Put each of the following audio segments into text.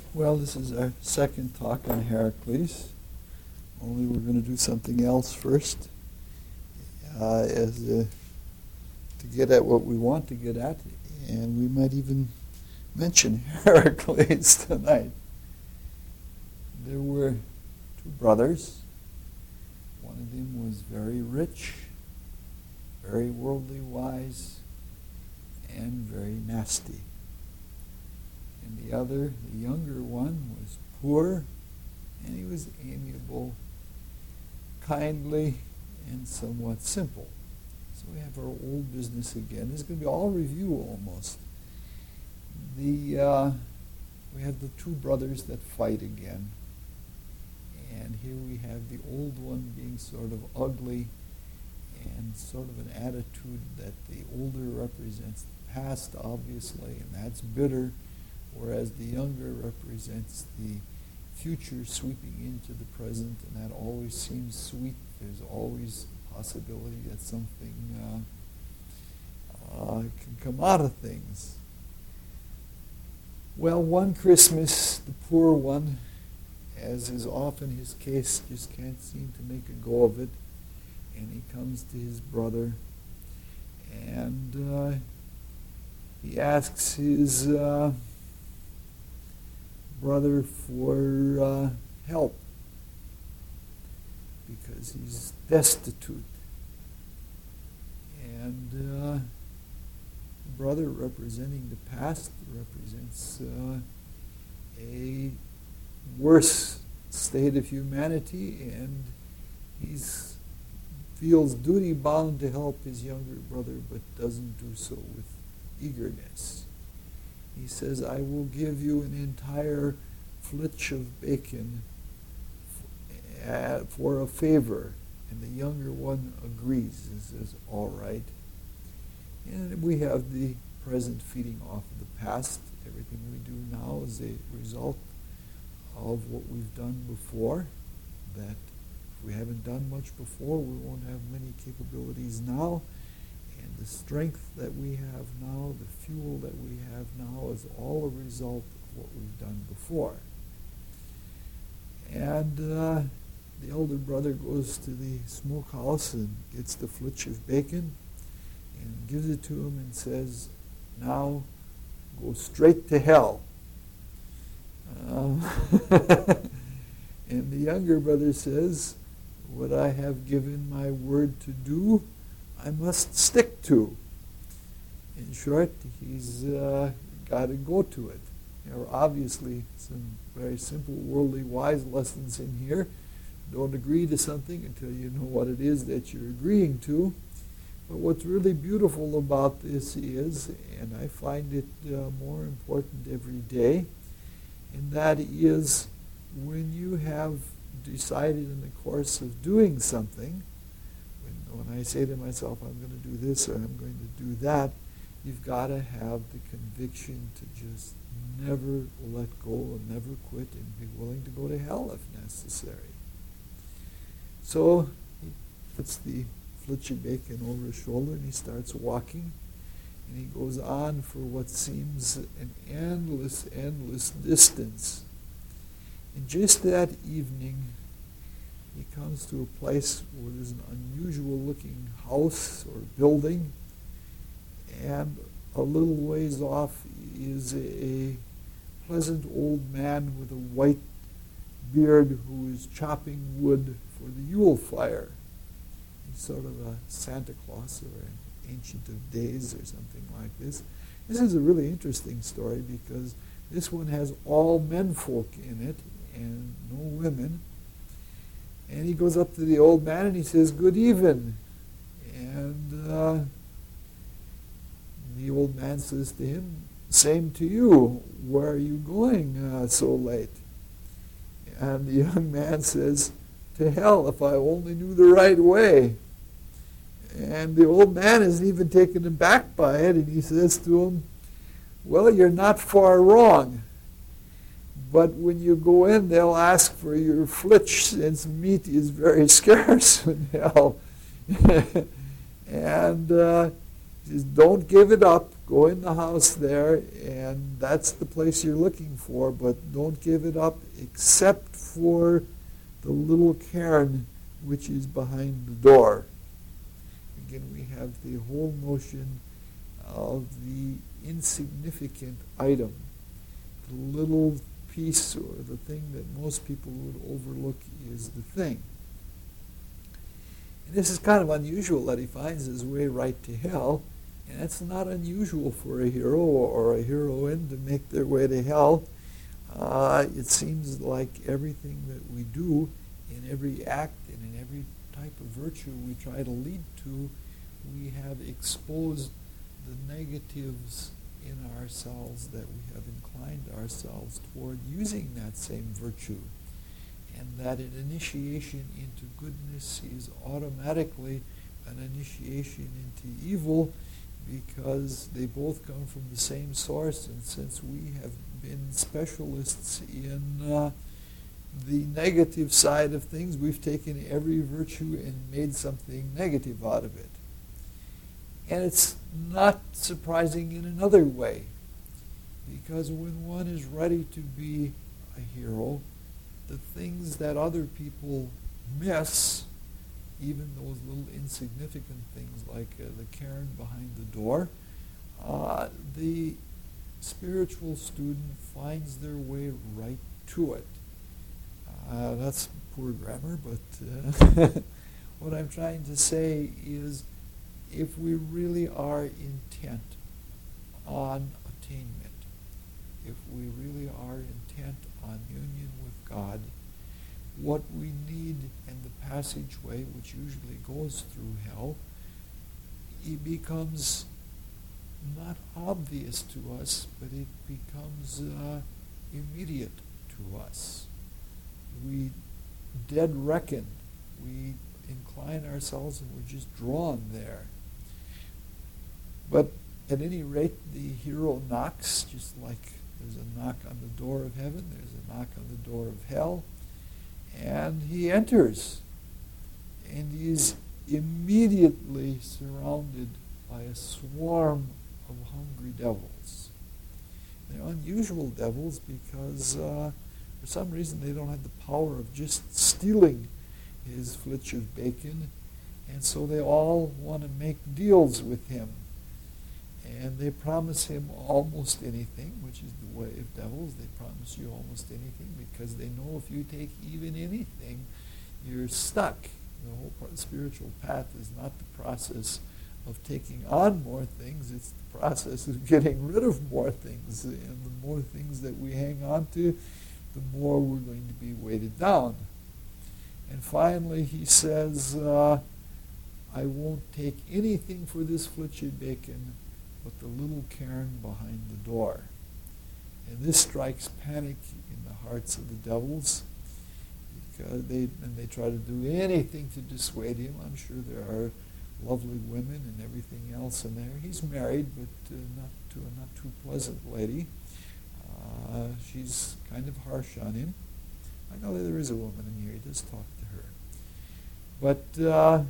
Well, this is our second talk on Heracles. Only we're going to do something else first, to get at what we want to get at, and we might even mention Heracles tonight. There were two brothers. One of them was very rich, very worldly wise, and very nasty. And the other, the younger one, was poor, and he was amiable, kindly, and somewhat simple. So we have our old business again. This is going to be all review almost. We have the two brothers that fight again. And here we have the old one being sort of ugly and sort of an attitude that the older represents the past, obviously, and that's bitter, whereas the younger represents the future sweeping into the present, and that always seems sweet. There's always a possibility that something can come out of things. Well, one Christmas, the poor one, as is often his case, just can't seem to make a go of it, and he comes to his brother, and he asks his brother for help because he's destitute. And the brother, representing the past, represents a worse state of humanity, and he feels duty bound to help his younger brother, but doesn't do so with eagerness. He says, I will give you an entire flitch of bacon for a favor. And the younger one agrees and says, all right. And we have the present feeding off of the past. Everything we do now is a result of what we've done before. That if we haven't done much before, we won't have many capabilities now. And the strength that we have now, the fuel that we have now, is all a result of what we've done before. And the elder brother goes to the smokehouse and gets the flitch of bacon and gives it to him and says, now go straight to hell. And the younger brother says, what I have given my word to do, I must stick to. In short, he's got to go to it. There are obviously some very simple worldly wise lessons in here. Don't agree to something until you know what it is that you're agreeing to. But what's really beautiful about this is, and I find it more important every day, and that is when you have decided in the course of doing something, when I say to myself, I'm going to do this or I'm going to do that, you've got to have the conviction to just never let go and never quit and be willing to go to hell if necessary. So he puts the flitch of bacon over his shoulder and he starts walking, and he goes on for what seems an endless, endless distance. And just that evening, he comes to a place where there's an unusual looking house or building, and a little ways off is a pleasant old man with a white beard who is chopping wood for the Yule fire. He's sort of a Santa Claus or an Ancient of Days or something like this. This is a really interesting story because this one has all menfolk in it and no women. And he goes up to the old man and he says, good even. And the old man says to him, same to you. Where are you going so late? And the young man says, to hell, if I only knew the right way. And the old man isn't even taken aback by it, and he says to him, well, you're not far wrong. But when you go in, they'll ask for your flitch, since meat is very scarce in hell. And Just don't give it up. Go in the house there, and that's the place you're looking for, but don't give it up except for the little cairn which is behind the door. Again, we have the whole notion of the insignificant item, the little piece or the thing that most people would overlook is the thing. And this is kind of unusual that he finds his way right to hell, and it's not unusual for a hero or a heroine to make their way to hell. It seems like everything that we do in every act and in every type of virtue we try to lead to, we have exposed the negatives in ourselves that we have inclined ourselves toward using that same virtue. And that an initiation into goodness is automatically an initiation into evil, because they both come from the same source, and since we have been specialists in the negative side of things, we've taken every virtue and made something negative out of it. And it's not surprising in another way, because when one is ready to be a hero, the things that other people miss, even those little insignificant things like the cairn behind the door, the spiritual student finds their way right to it. That's poor grammar, but what I'm trying to say is, if we really are intent on attainment, if we really are intent on union with God, what we need in the passageway, which usually goes through hell, it becomes not obvious to us, but it becomes immediate to us. We dead reckon. We incline ourselves and we're just drawn there. But at any rate, the hero knocks, just like there's a knock on the door of heaven, there's a knock on the door of hell, and he enters. And he is immediately surrounded by a swarm of hungry devils. They're unusual devils because for some reason they don't have the power of just stealing his flitch of bacon, and so they all want to make deals with him. And they promise him almost anything, which is the way of devils. They promise you almost anything because they know if you take even anything, you're stuck. The whole spiritual path is not the process of taking on more things, it's the process of getting rid of more things. And the more things that we hang on to, the more we're going to be weighted down. And finally he says, I won't take anything for this flitch of bacon but the little cairn behind the door. And this strikes panic in the hearts of the devils, because they try to do anything to dissuade him. I'm sure there are lovely women and everything else in there. He's married, but not to a not too pleasant lady. She's kind of harsh on him. I know that there is a woman in here. He does talk to her. But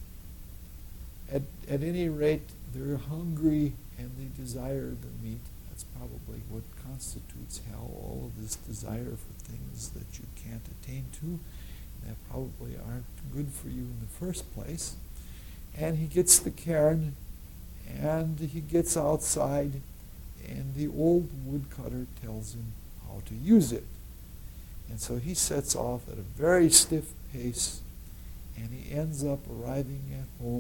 at any rate, they're hungry and they desire the meat. That's probably what constitutes hell, all of this desire for things that you can't attain to, that probably aren't good for you in the first place. And he gets the cairn, and he gets outside, and the old woodcutter tells him how to use it. And so he sets off at a very stiff pace, and he ends up arriving at home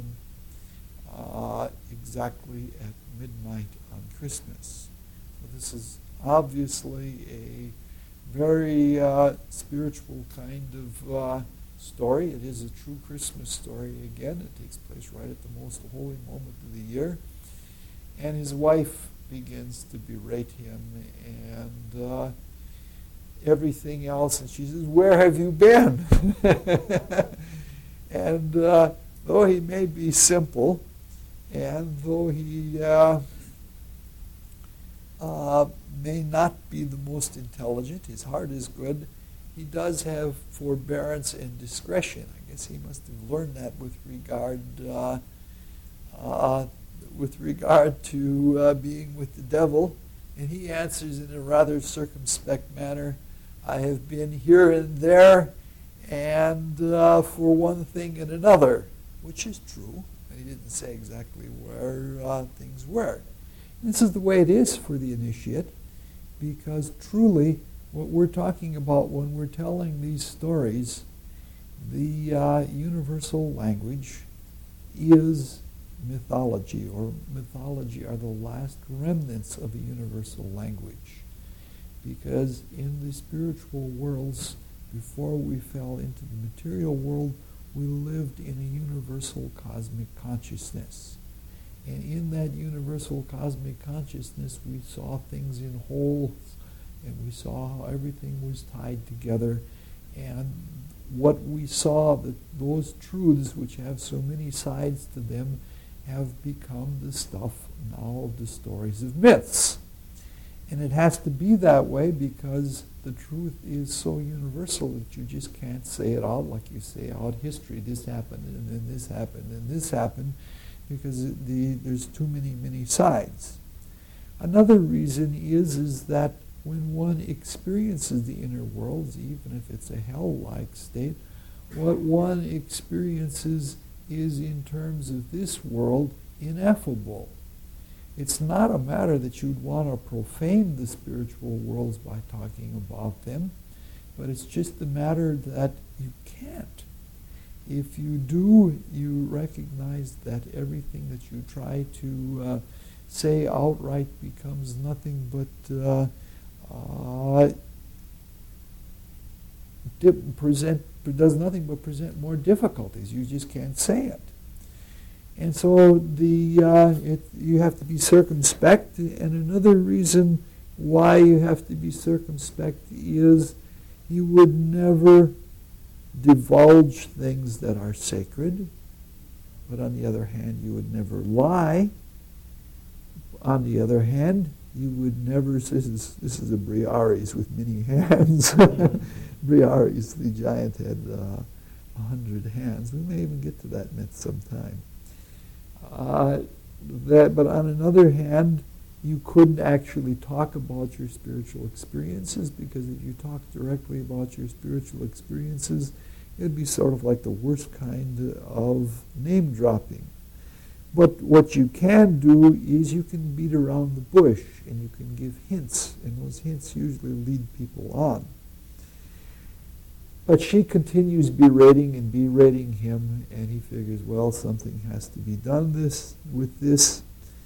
exactly at midnight on Christmas. So this is obviously a very spiritual kind of story. It is a true Christmas story again. It takes place right at the most holy moment of the year. And his wife begins to berate him and everything else. And she says, "Where have you been?" And though he may be simple, and though he may not be the most intelligent, his heart is good, he does have forbearance and discretion. I guess he must have learned that with regard with regard to being with the devil, and he answers in a rather circumspect manner, I have been here and there, and for one thing and another, which is true. And he didn't say exactly where things were. And this is the way it is for the initiate, because truly what we're talking about when we're telling these stories, the universal language is mythology, or mythology are the last remnants of a universal language. Because in the spiritual worlds, before we fell into the material world, we lived in a universal cosmic consciousness. And in that universal cosmic consciousness, we saw things in wholes, and we saw how everything was tied together. And what we saw, that those truths which have so many sides to them, have become the stuff now of the stories of myths. And it has to be that way because the truth is so universal that you just can't say it out like you say out history. This happened, and then this happened, and this happened, because there's too many sides. Another reason is that when one experiences the inner worlds, even if it's a hell-like state, what one experiences is, in terms of this world, ineffable. It's not a matter that you'd want to profane the spiritual worlds by talking about them, but it's just the matter that you can't. If you do, you recognize that everything that you try to say outright becomes nothing but does nothing but present more difficulties. You just can't say it. And so you have to be circumspect. And another reason why you have to be circumspect is you would never divulge things that are sacred. But on the other hand, you would never lie. On the other hand, you would never, this is a Briares with many hands. Briares, the giant, had 100 hands. We may even get to that myth sometime. But on another hand, you couldn't actually talk about your spiritual experiences, because if you talk directly about your spiritual experiences, it'd be sort of like the worst kind of name dropping. But what you can do is you can beat around the bush, and you can give hints, and those hints usually lead people on. But she continues berating him, and he figures, well, something has to be done with this.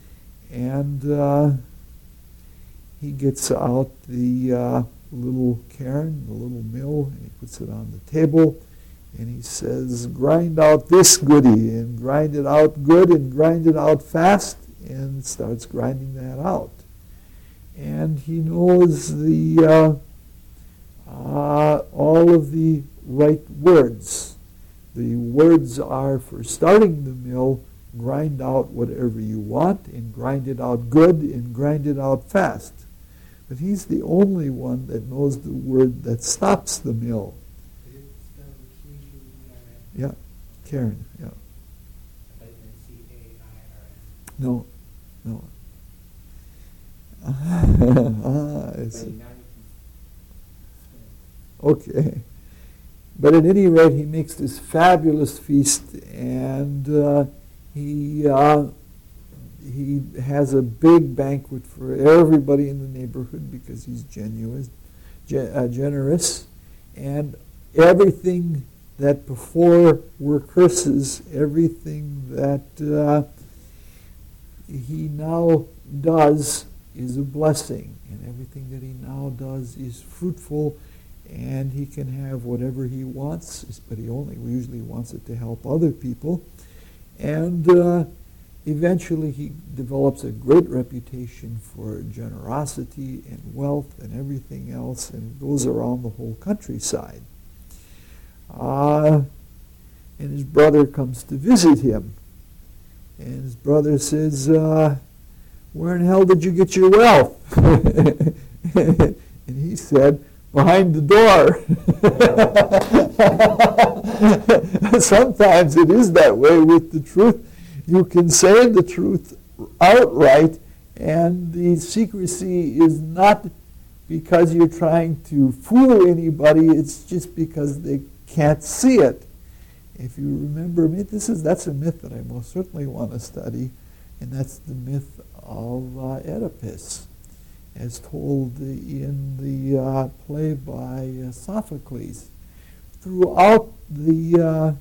And he gets out the little cairn, the little mill, and he puts it on the table, and he says, grind out this goody, and grind it out good, and grind it out fast, and starts grinding that out. And he knows all of the right words. The words are, for starting the mill, grind out whatever you want, and grind it out good, and grind it out fast. But he's the only one that knows the word that stops the mill. Yeah, Karen, yeah. No. Okay. But at any rate, he makes this fabulous feast, and he has a big banquet for everybody in the neighborhood because he's generous, and everything that before were curses, everything that he now does is a blessing, and everything that he now does is fruitful, and he can have whatever he wants, but he usually wants it to help other people. And eventually he develops a great reputation for generosity and wealth and everything else, and it goes around the whole countryside. And his brother comes to visit him. And his brother says, where in hell did you get your wealth? And he said, behind the door. Sometimes it is that way with the truth. You can say the truth outright, and the secrecy is not because you're trying to fool anybody, it's just because they can't see it. If you remember, that's a myth that I most certainly want to study, and that's the myth of Oedipus, as told in the play by Sophocles. Throughout the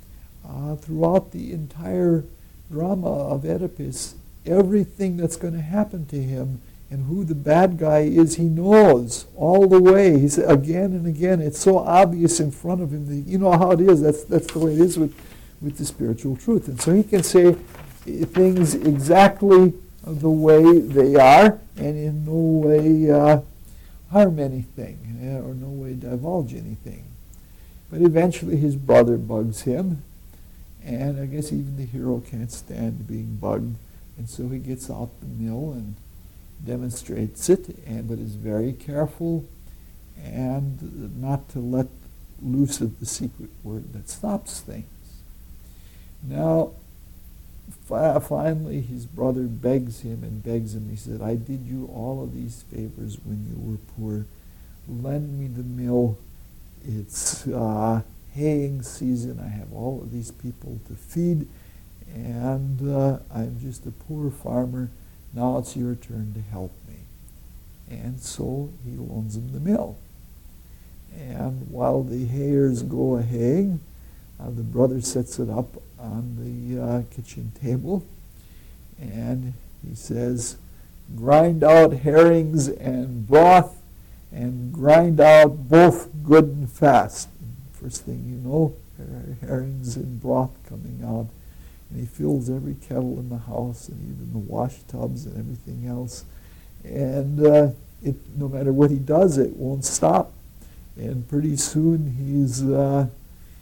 entire drama of Oedipus, everything that's going to happen to him and who the bad guy is, he knows all the way. He's again and again. It's so obvious in front of him. You know how it is. That's the way it is with the spiritual truth. And so he can say things exactly the way they are, and in no way harm anything, or no way divulge anything. But eventually his brother bugs him, and I guess even the hero can't stand being bugged, and so he gets out the mill and demonstrates it, but is very careful and not to let loose of the secret word that stops things. Now, finally, his brother begs him. He said, I did you all of these favors when you were poor. Lend me the mill. It's haying season. I have all of these people to feed, and I'm just a poor farmer. Now it's your turn to help me. And so he loans him the mill. And while the hayers go a-haying, the brother sets it up on the kitchen table, and he says, grind out herrings and broth, and grind out both good and fast. And first thing you know, herrings and broth coming out. And he fills every kettle in the house, and even the wash tubs and everything else. And no matter what he does, it won't stop. And pretty soon he's the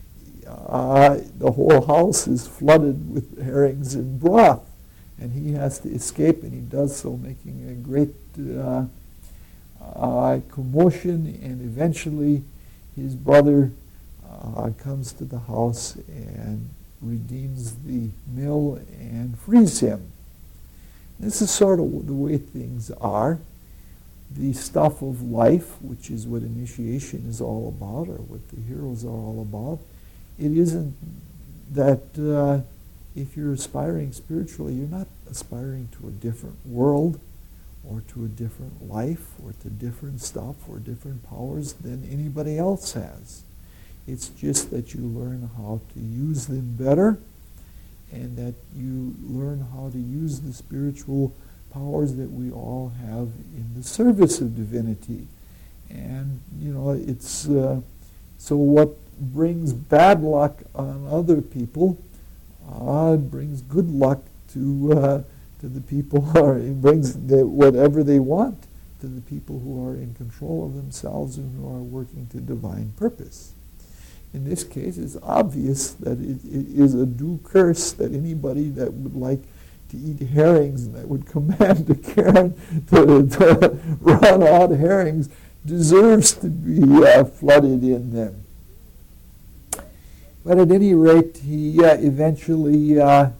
whole house is flooded with herrings and broth, and he has to escape, and he does so, making a great commotion. And eventually, his brother comes to the house and redeems the mill and frees him. This is sort of the way things are. The stuff of life, which is what initiation is all about, or what the heroes are all about, it isn't that if you're aspiring spiritually, you're not aspiring to a different world or to a different life or to different stuff or different powers than anybody else has. It's just that you learn how to use them better, and that you learn how to use the spiritual powers that we all have in the service of divinity. And, it's so what brings bad luck on other people brings good luck to the people, or it brings whatever they want to the people who are in control of themselves and who are working to divine purpose. In this case, it's obvious that it is a due curse that anybody that would like to eat herrings and that would command the Karen to run out herrings deserves to be flooded in them. But at any rate, he eventually, the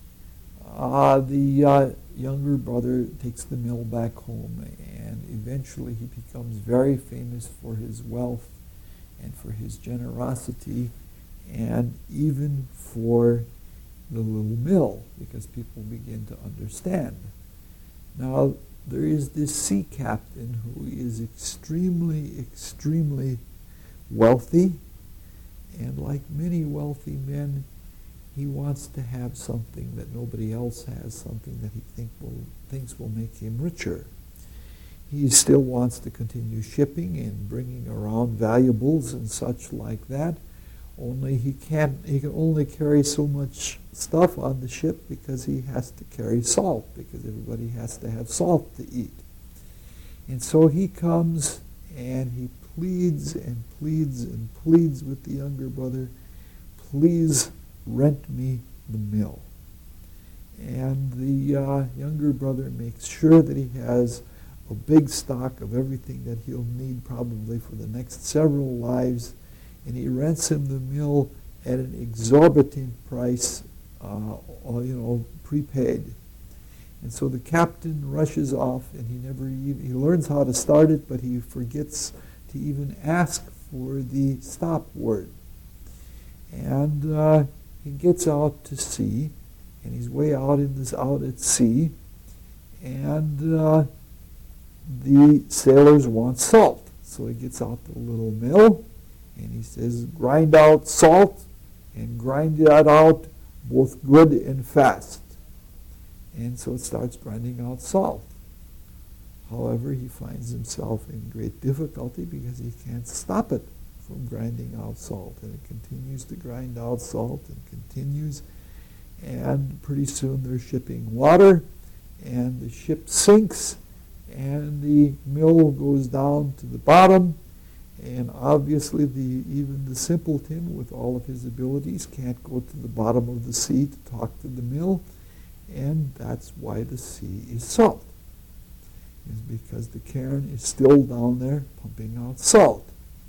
younger brother takes the mill back home, and eventually he becomes very famous for his wealth and for his generosity, and even for the little mill, because people begin to understand. Now, there is this sea captain who is extremely, extremely wealthy, and like many wealthy men, he wants to have something that nobody else has, something that he thinks will make him richer. He still wants to continue shipping and bringing around valuables and such like that. Only he can only carry so much stuff on the ship because he has to carry salt, because everybody has to have salt to eat. And so he comes and he pleads and pleads and pleads with the younger brother, please rent me the mill. And the younger brother makes sure that he has a big stock of everything that he'll need probably for the next several lives, and he rents him the mill at an exorbitant price, prepaid. And so the captain rushes off, and he learns how to start it, but he forgets to even ask for the stop word. And he gets out to sea, and he's way out at sea, and the sailors want salt. So he gets out the little mill, and he says, grind out salt, and grind that out both good and fast. And so it starts grinding out salt. However, he finds himself in great difficulty because he can't stop it from grinding out salt. And it continues to grind out salt and continues. And pretty soon they're shipping water, and the ship sinks, and the mill goes down to the bottom. And obviously even the simpleton, with all of his abilities, can't go to the bottom of the sea to talk to the mill. And that's why the sea is salt. Is because the cairn is still down there pumping out salt.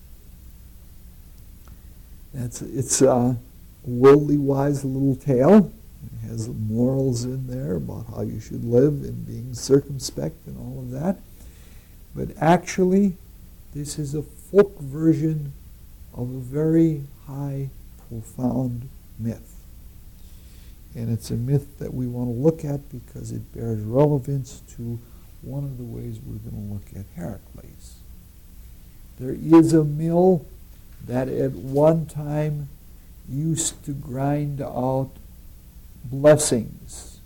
It's a worldly wise little tale. It has morals in there about how you should live and being circumspect and all of that. But actually, this is a folk version of a very high, profound myth. And it's a myth that we want to look at because it bears relevance to one of the ways we're going to look at Heracles. There is a mill that at one time used to grind out blessings.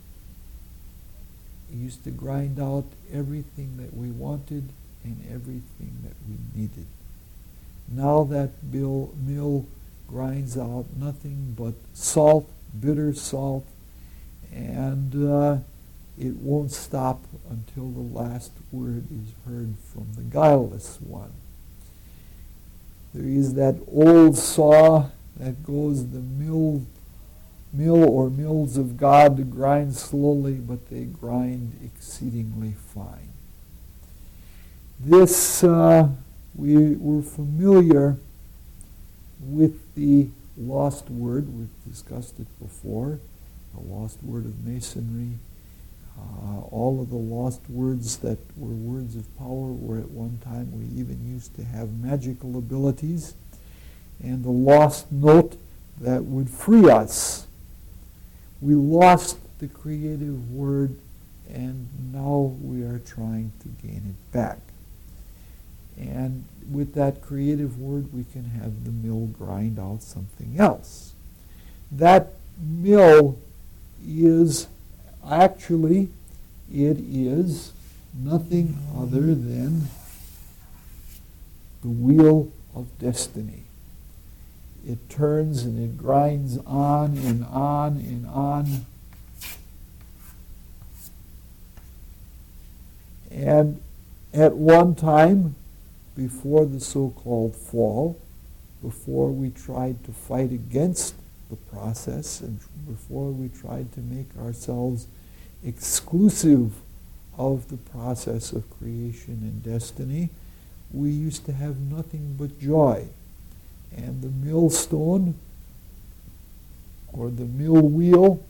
It used to grind out everything that we wanted and everything that we needed. Now that mill grinds out nothing but salt, bitter salt, and it won't stop until the last word is heard from the guileless one. There is that old saw that goes, the mill or mills of God grind slowly, but they grind exceedingly fine. This, we're familiar with the lost word. We've discussed it before, the lost word of masonry. All of the lost words that were words of power were at one time, we even used to have magical abilities, and the lost note that would free us. We lost the creative word, and now we are trying to gain it back. And with that creative word, we can have the mill grind out something else. That mill is actually, it is nothing other than the wheel of destiny. It turns and it grinds on and on and on. And at one time, before the so-called fall, before we tried to fight against the process, and before we tried to make ourselves exclusive of the process of creation and destiny, we used to have nothing but joy. And the millstone, or the mill wheel,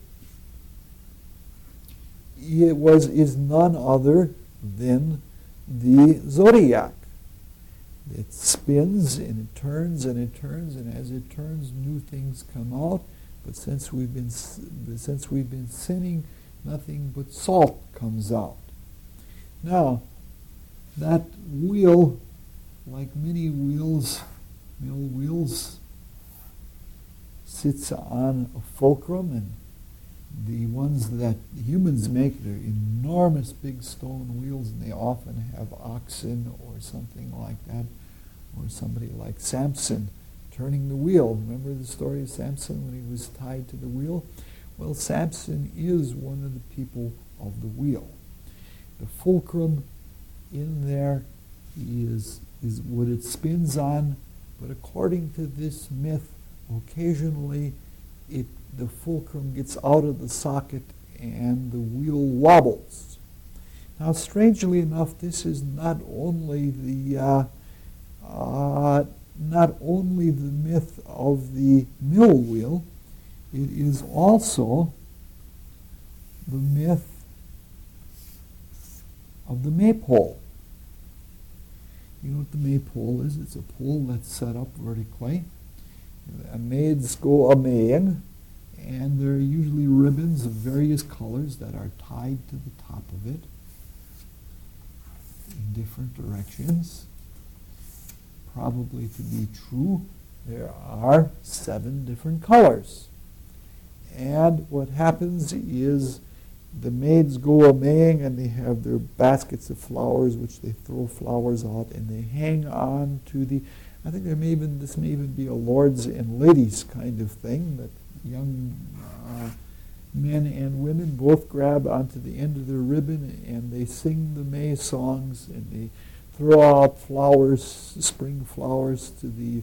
is none other than the zodiac. It spins and it turns and it turns, and as it turns, new things come out. But since we've been sinning, nothing but salt comes out. Now, that wheel, like many wheels, mill wheels, sits on a fulcrum, and the ones that humans make are enormous big stone wheels, and they often have oxen or something like that, or somebody like Samson turning the wheel. Remember the story of Samson when he was tied to the wheel? Well, Samson is one of the people of the wheel. The fulcrum in there is what it spins on, but according to this myth, occasionally the fulcrum gets out of the socket and the wheel wobbles. Now, strangely enough, this is not only the myth of the mill wheel, it is also the myth of the maypole. You know what the maypole is? It's a pole that's set up vertically. Maids go a-maying, and there are usually ribbons of various colors that are tied to the top of it in different directions. Probably to be true, there are 7 different colors. And what happens is the maids go a-maying, and they have their baskets of flowers, which they throw flowers out, and they hang on to the, I think this may even be a lords and ladies kind of thing, that young men and women both grab onto the end of their ribbon, and they sing the May songs, and they throw out flowers, spring flowers, to the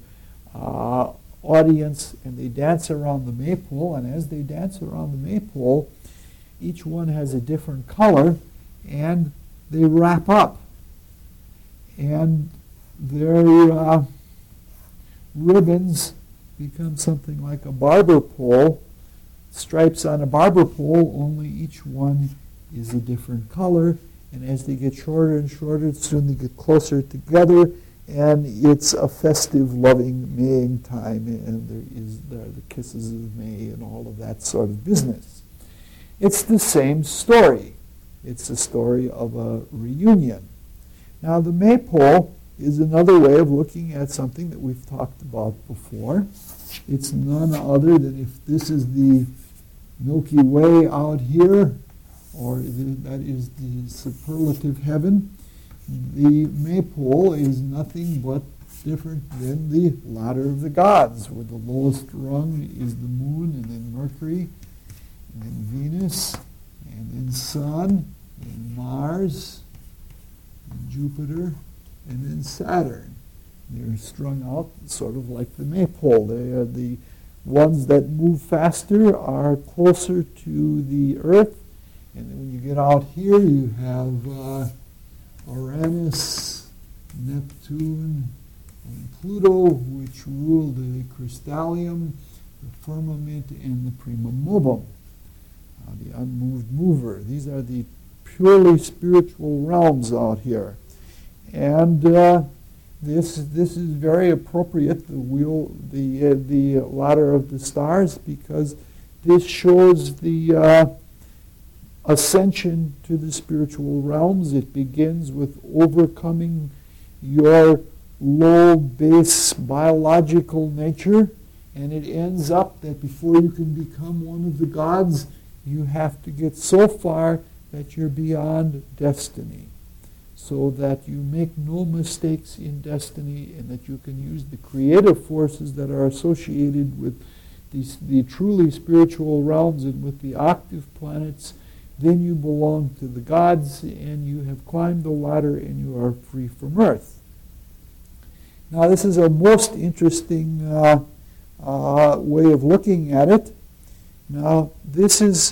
audience, and they dance around the maypole. And as they dance around the maypole, each one has a different color, and they wrap up. And their ribbons become something like a barber pole, stripes on a barber pole, only each one is a different color. And as they get shorter and shorter, soon they get closer together, and it's a festive, loving Maying time, and there are the kisses of May and all of that sort of business. It's the same story. It's the story of a reunion. Now, the maypole is another way of looking at something that we've talked about before. It's none other than, if this is the Milky Way out here, or that is the superlative heaven, the maypole is nothing but different than the ladder of the gods, where the lowest rung is the moon, and then Mercury, and then Venus, and then Sun, and Mars, and Jupiter, and then Saturn. They're strung out sort of like the maypole. They are the ones that move faster, are closer to the Earth. And then when you get out here, you have Uranus, Neptune, and Pluto, which rule the crystallium, the firmament, and the primum mobile, the unmoved mover. These are the purely spiritual realms out here. And this is very appropriate, the ladder of the stars, because this shows the ascension to the spiritual realms. It begins with overcoming your low base biological nature, and it ends up that before you can become one of the gods, you have to get so far that you're beyond destiny, so that you make no mistakes in destiny, and that you can use the creative forces that are associated with the truly spiritual realms and with the octave planets. Then you belong to the gods, and you have climbed the ladder, and you are free from earth. Now, this is a most interesting way of looking at it. Now, this is,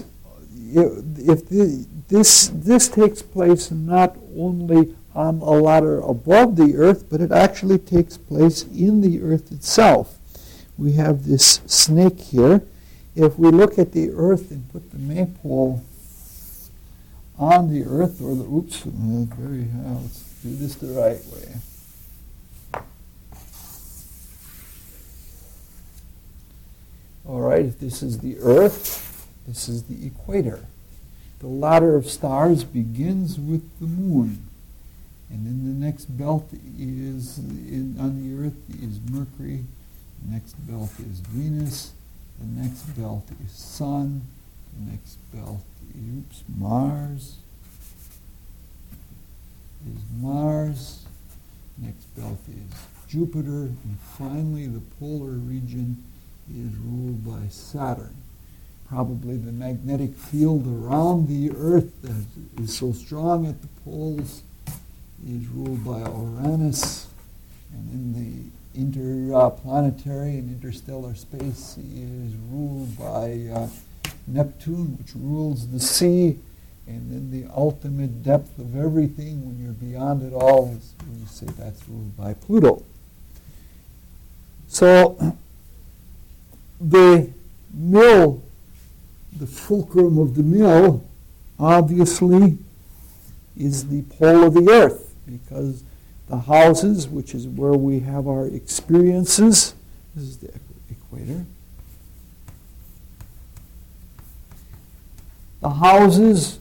this takes place not only on a ladder above the earth, but it actually takes place in the earth itself. We have this snake here. If we look at the earth and put the maypole on the earth, or the, let's do this the right way. All right, if this is the earth, this is the equator. The ladder of stars begins with the moon, and then the next belt is on the earth is Mercury, the next belt is Venus, the next belt is Sun, the next belt is Mars, next belt is Jupiter, and finally the polar region is ruled by Saturn. Probably the magnetic field around the Earth that is so strong at the poles is ruled by Uranus, and then the interplanetary and interstellar space is ruled by Neptune, which rules the sea, and then the ultimate depth of everything, when you're beyond it all, is when you say that's ruled by Pluto. So the mill, the fulcrum of the mill, obviously is the pole of the earth, because the houses, which is where we have our experiences, this is the equator. The houses,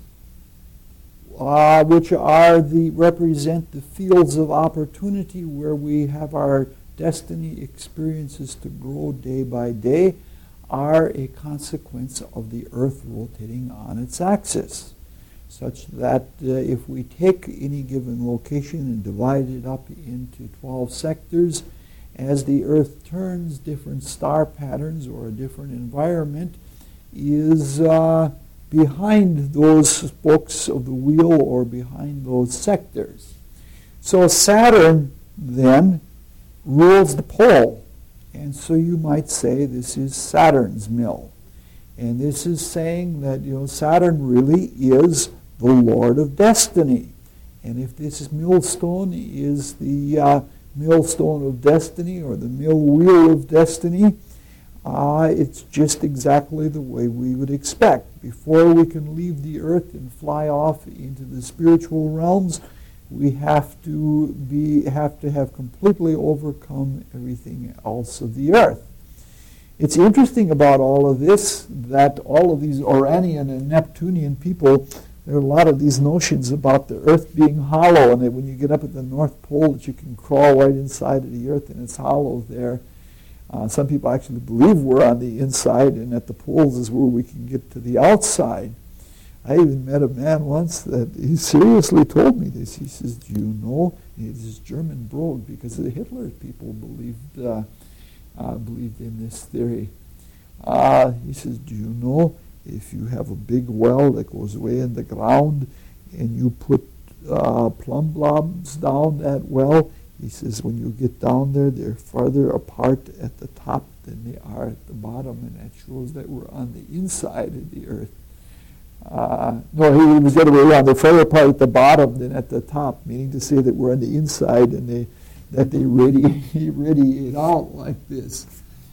which represent the fields of opportunity where we have our destiny experiences to grow day by day, are a consequence of the earth rotating on its axis, such that if we take any given location and divide it up into 12 sectors, as the earth turns, different star patterns or a different environment is behind those spokes of the wheel or behind those sectors. So Saturn then rules the pole. And so you might say this is Saturn's mill. And this is saying that Saturn really is the Lord of Destiny. And if this millstone is the millstone of destiny or the mill wheel of destiny, it's just exactly the way we would expect. Before we can leave the earth and fly off into the spiritual realms, we have to have completely overcome everything else of the earth. It's interesting about all of this that all of these Uranian and Neptunian people, there are a lot of these notions about the earth being hollow, and that when you get up at the North Pole that you can crawl right inside of the earth and it's hollow there. Some people actually believe we're on the inside and at the poles is where we can get to the outside. I even met a man once that he seriously told me this. He says, do you know, he's this German brogue, because the Hitler people believed in this theory. He says, do you know, if you have a big well that goes way in the ground and you put plumb blobs down that well, he says when you get down there, they're farther apart at the top than they are at the bottom, and that shows that we're on the inside of the earth. No, he was the other way around. They're farther apart at the bottom than at the top, meaning to say that we're on the inside and that they radiate out like this.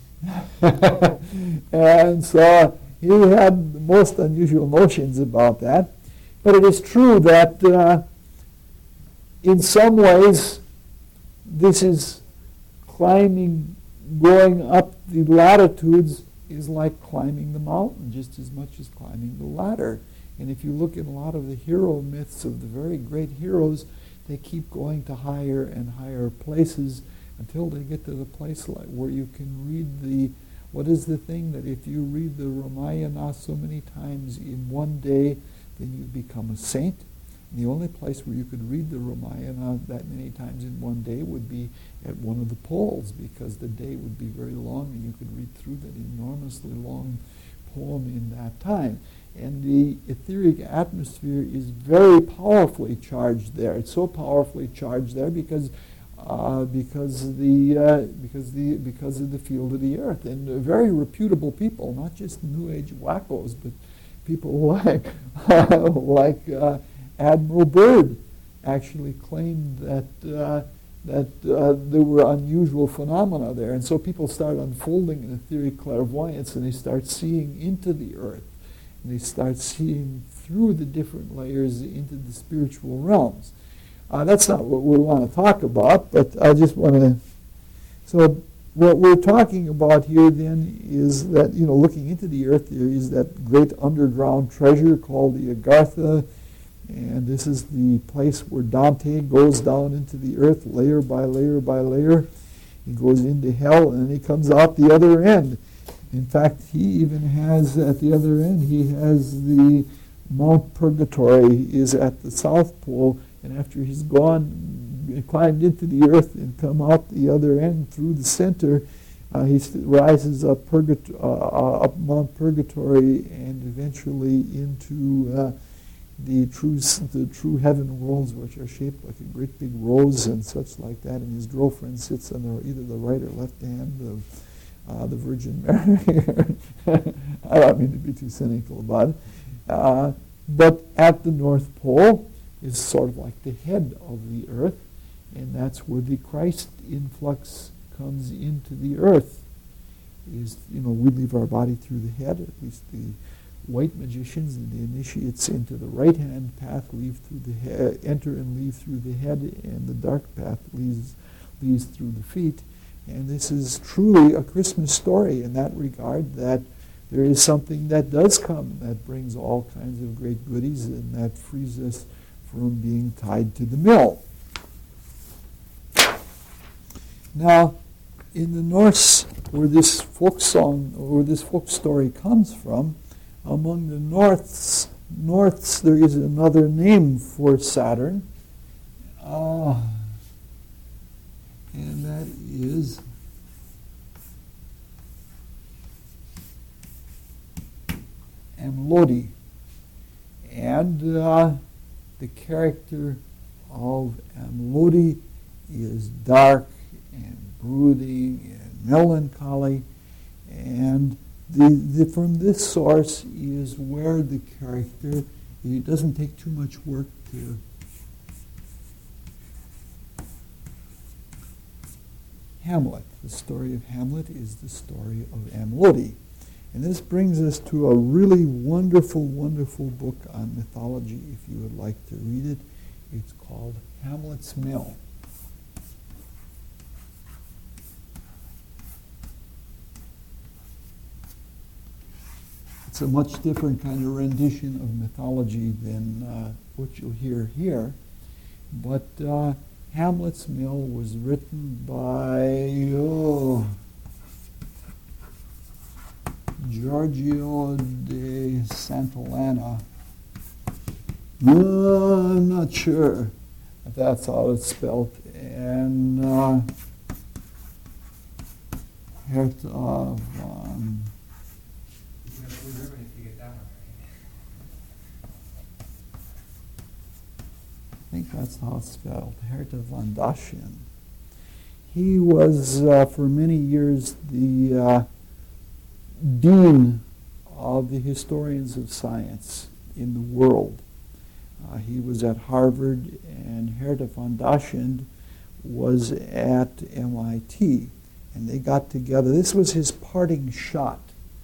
And so he had the most unusual notions about that. But it is true that in some ways this is climbing, going up the latitudes is like climbing the mountain just as much as climbing the ladder. And if you look at a lot of the hero myths of the very great heroes, they keep going to higher and higher places until they get to the place like where you can read what is the thing that if you read the Ramayana so many times in one day, then you become a saint. And the only place where you could read the Ramayana that many times in one day would be at one of the poles, because the day would be very long and you could read through that enormously long poem in that time. And the etheric atmosphere is very powerfully charged there. It's so powerfully charged there because of the field of the earth. And very reputable people, not just New Age wackos, but people like Admiral Byrd actually claimed that there were unusual phenomena there. And so people start unfolding an etheric clairvoyance, and they start seeing into the earth. And they start seeing through the different layers into the spiritual realms. That's not what we want to talk about, but I just want to... So what we're talking about here then is that, looking into the earth, there is that great underground treasure called the Agartha. And this is the place where Dante goes down into the earth layer by layer by layer. He goes into hell and he comes out the other end. In fact, he even has, at the other end, he has the Mount Purgatory is at the South Pole, and after he's gone, climbed into the earth and come out the other end through the center, he rises up Mount Purgatory and eventually into the true heaven worlds, which are shaped like a great big rose and such like that, and his girlfriend sits on either the right or left hand of the Virgin Mary. I don't mean to be too cynical about it. But at the North Pole is sort of like the head of the earth, and that's where the Christ influx comes into the earth. We leave our body through the head, at least the white magicians and the initiates into the right-hand path enter and leave through the head, and the dark path leads through the feet. And this is truly a Christmas story in that regard, that there is something that does come that brings all kinds of great goodies and that frees us from being tied to the mill. Now, in the Norse, where this folk song or this folk story comes from, among the Norths there is another name for Saturn, and that is Amlodi. And the character of Amlodi is dark and brooding and melancholy, and from this source is where the character, it doesn't take too much work to Hamlet. The story of Hamlet is the story of Amlodi. And this brings us to a really wonderful, wonderful book on mythology, if you would like to read it. It's called Hamlet's Mill. It's a much different kind of rendition of mythology than what you'll hear here. But Hamlet's Mill was written by Giorgio de Santillana. I'm not sure if that's how it's spelled. And Herta von... I think that's how it's spelled, Herta von Dachshund. He was, for many years, the dean of the historians of science in the world. He was at Harvard, and Herta von Dachshund was at MIT. And they got together. This was his parting shot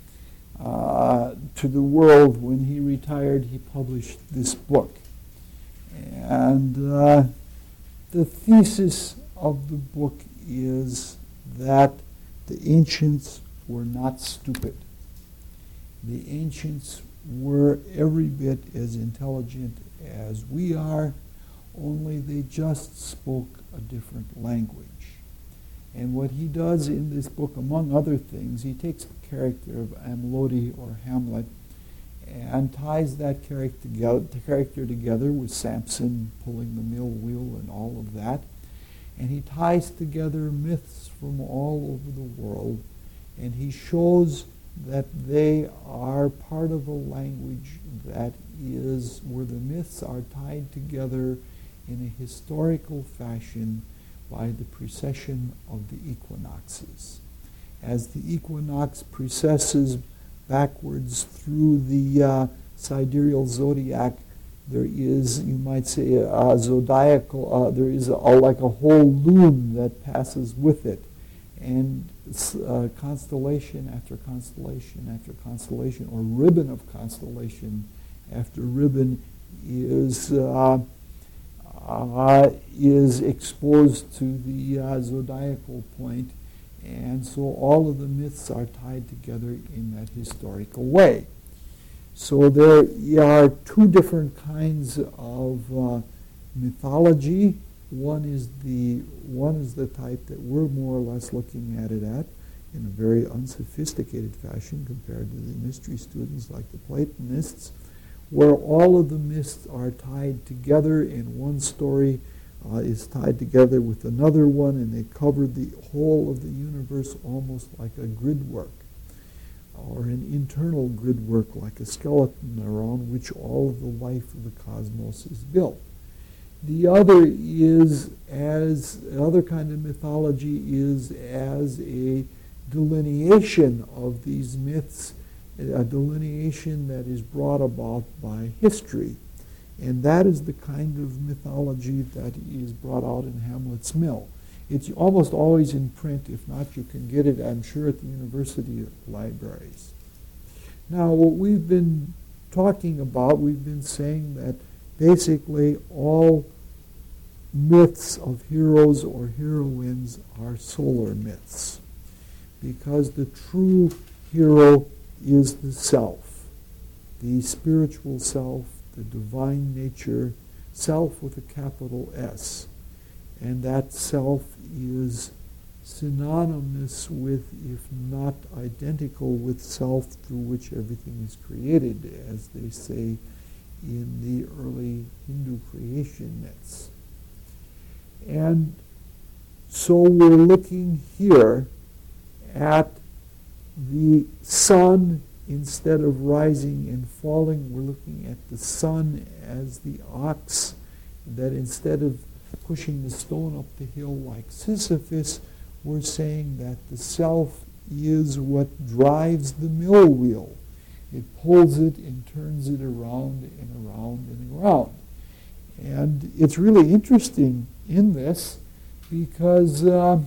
to the world. When he retired, he published this book. And the thesis of the book is that the ancients were not stupid. The ancients were every bit as intelligent as we are, only they just spoke a different language. And what he does in this book, among other things, he takes the character of Amlodi or Hamlet and ties that character together with Samson pulling the mill wheel and all of that. And he ties together myths from all over the world, and he shows that they are part of a language that is where the myths are tied together in a historical fashion by the precession of the equinoxes. As the equinox precesses backwards through the sidereal zodiac, there is, you might say, a zodiacal, there is like a whole loom that passes with it. And constellation after constellation after constellation, or ribbon of constellation after ribbon, is exposed to the zodiacal point. And so all of the myths are tied together in that historical way. So there are two different kinds of mythology. One is the type that we're more or less looking at it in a very unsophisticated fashion compared to the mystery students like the Platonists, where all of the myths are tied together in one story is tied together with another one, and they cover the whole of the universe almost like a grid work, or an internal grid work like a skeleton around which all of the life of the cosmos is built. The other kind of mythology is as a delineation of these myths, a delineation that is brought about by history. And that is the kind of mythology that is brought out in Hamlet's Mill. It's almost always in print. If not, you can get it, I'm sure, at the university libraries. Now, what we've been talking about, we've been saying that basically all myths of heroes or heroines are solar myths, because the true hero is the self, the spiritual self, the divine nature, self with a capital S. And that self is synonymous with, if not identical with, self through which everything is created, as they say in the early Hindu creation myths. And so we're looking here at the sun. Instead of rising and falling, we're looking at the sun as the ox, that instead of pushing the stone up the hill like Sisyphus, we're saying that the self is what drives the mill wheel. It pulls it and turns it around and around and around. And it's really interesting in this because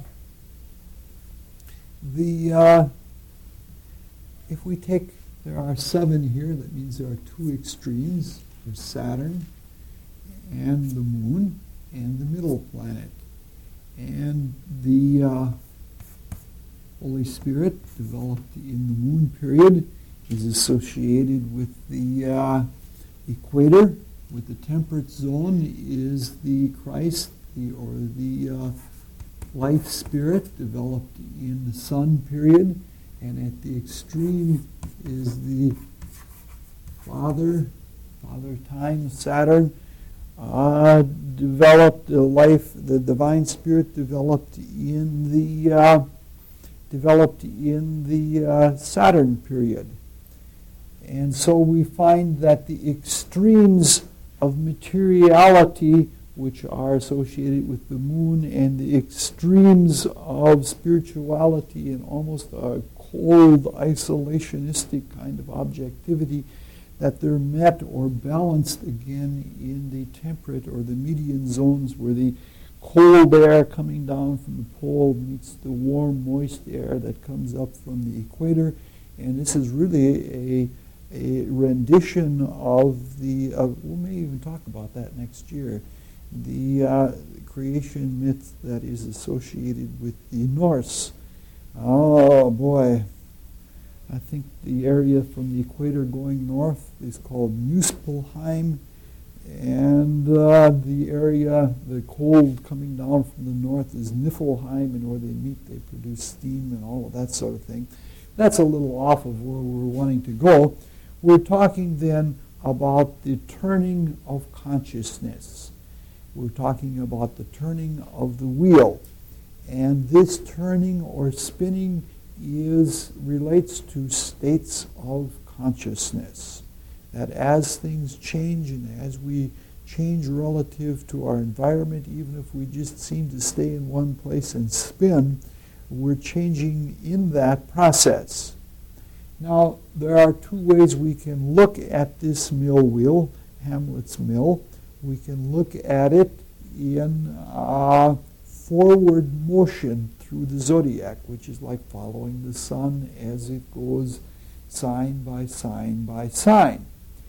if we take, there are 7 here, that means there are 2 extremes. There's Saturn and the moon and the middle planet. And the Holy Spirit, developed in the moon period, is associated with the equator. With the temperate zone is the Christ, or the life spirit, developed in the sun period. And at the extreme is the Father time, Saturn, developed the life, the divine spirit developed in the Saturn period. And so we find that the extremes of materiality, which are associated with the moon, and the extremes of spirituality and almost a cold, isolationistic kind of objectivity, that they're met or balanced again in the temperate or the median zones, where the cold air coming down from the pole meets the warm, moist air that comes up from the equator. And this is really a rendition of the, we may even talk about that next year, the creation myth that is associated with the Norse. Oh boy, I think the area from the equator going north is called Muspelheim, and the area, the cold coming down from the north, is Niflheim, and where they meet they produce steam and all of that sort of thing. That's a little off of where we're wanting to go. We're talking then about the turning of consciousness. We're talking about the turning of the wheel. And this turning or spinning relates to states of consciousness. That as things change and as we change relative to our environment, even if we just seem to stay in one place and spin, we're changing in that process. Now, there are 2 ways we can look at this mill wheel, Hamlet's mill. We can look at it in forward motion through the zodiac, which is like following the sun as it goes sign by sign by sign.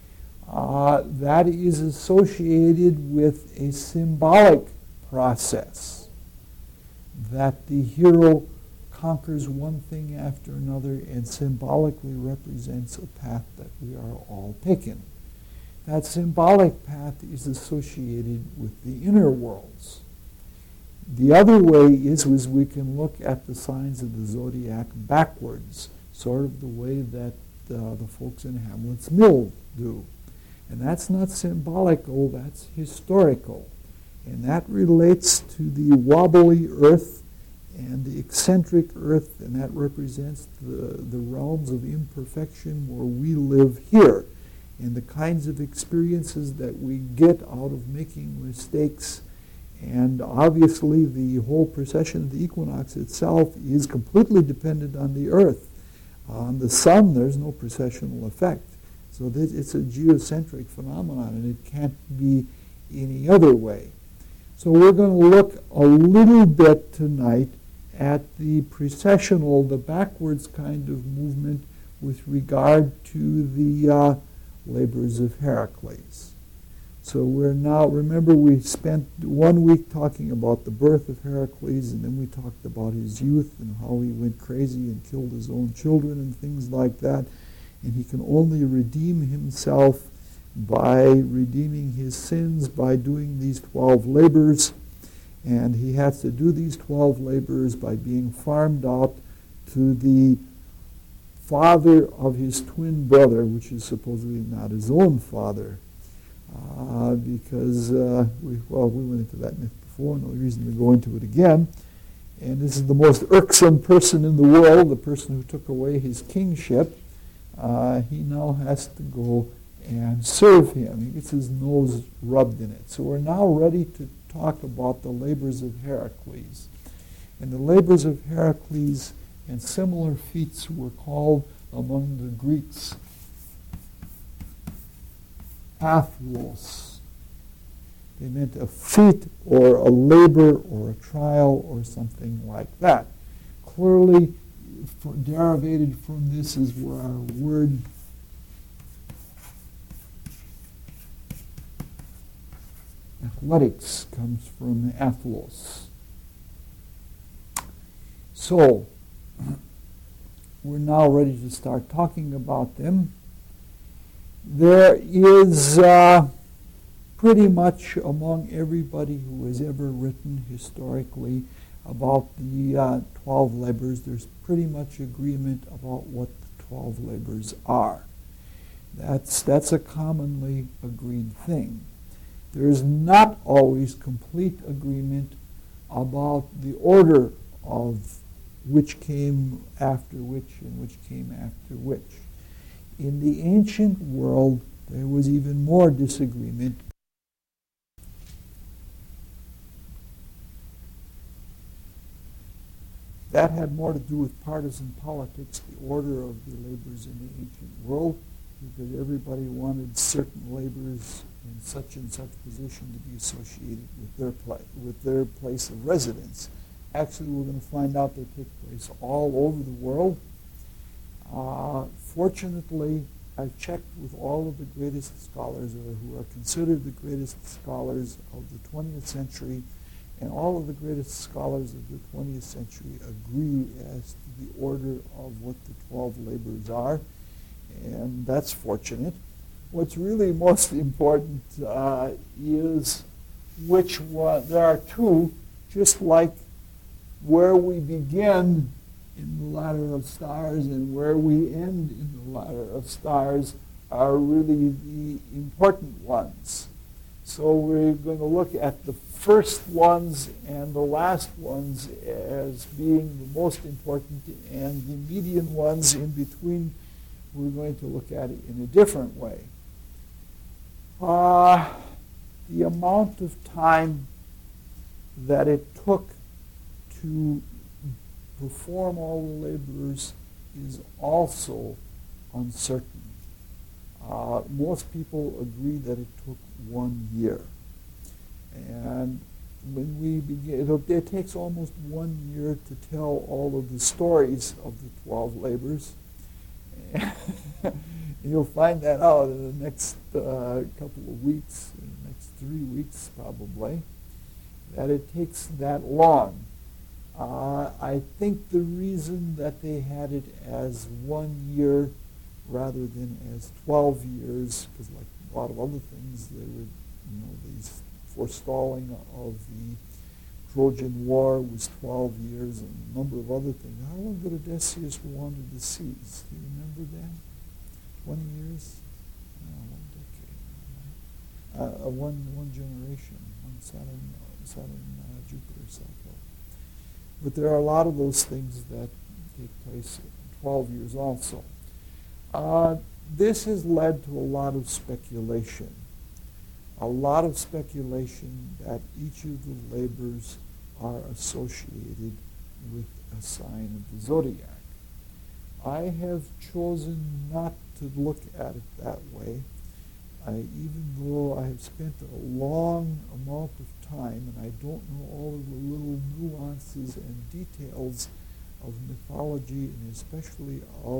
That is associated with a symbolic process, that the hero conquers one thing after another and symbolically represents a path that we are all taking. That symbolic path is associated with the inner worlds. The other way is we can look at the signs of the zodiac backwards, sort of the way that the folks in Hamlet's Mill do. And that's not symbolical, that's historical. And that relates to the wobbly earth and the eccentric earth, and that represents the realms of imperfection where we live here, and the kinds of experiences that we get out of making mistakes. And obviously the whole precession of the equinox itself is completely dependent on the earth. On the sun, there's no precessional effect. So it's a geocentric phenomenon, and it can't be any other way. So we're going to look a little bit tonight at the precessional, the backwards kind of movement, with regard to the labors of Heracles. So we're now, remember we spent 1 week talking about the birth of Heracles, and then we talked about his youth and how he went crazy and killed his own children and things like that. And he can only redeem himself by redeeming his sins by doing these 12 labors. And he has to do these 12 labors by being farmed out to the father of his twin brother, which is supposedly not his own father. Because we went into that myth before, no reason to go into it again. And this is the most irksome person in the world, the person who took away his kingship. He now has to go and serve him. He gets his nose rubbed in it. So we're now ready to talk about the labors of Heracles. And the labors of Heracles and similar feats were called among the Greeks athlos. They meant a feat or a labor or a trial or something like that. Clearly, derivated from this is where our word athletics comes from, athlos. So, we're now ready to start talking about them. There is pretty much among everybody who has ever written historically about the 12 labors, there's pretty much agreement about what the 12 labors are. That's a commonly agreed thing. There is not always complete agreement about the order of which came after which and which came after which. In the ancient world, there was even more disagreement. That had more to do with partisan politics, the order of the labors in the ancient world, because everybody wanted certain labors in such and such position to be associated with their place of residence. Actually, we're going to find out they take place all over the world. Fortunately, I've checked with all of the greatest scholars, or who are considered the greatest scholars of the 20th century, and all of the greatest scholars of the 20th century agree as to the order of what the 12 labors are, and that's fortunate. What's really most important is which one. There are two, just like where we begin in the ladder of stars and where we end in the ladder of stars are really the important ones. So we're going to look at the first ones and the last ones as being the most important, and the median ones in between we're going to look at it in a different way. The amount of time that it took to perform all the labors is also uncertain. Most people agree that it took 1 year. And when we begin, it takes almost 1 year to tell all of the stories of the 12 labors. You'll find that out in the next couple of weeks, in the next 3 weeks probably, that it takes that long. I think the reason that they had it as 1 year rather than as 12 years, because like a lot of other things, they were, these forestalling of the Trojan War was 12 years, and a number of other things. How long did Odysseus wander the seas? Do you remember that? 20 years? No, 1 decade. One generation, one Saturn, Jupiter cycle. But there are a lot of those things that take place in 12 years also. This has led to a lot of speculation. A lot of speculation that each of the labors are associated with a sign of the zodiac. I have chosen not to look at it that way, even though I have spent a long amount of time and I don't know all of the little nuances and details of mythology, and especially of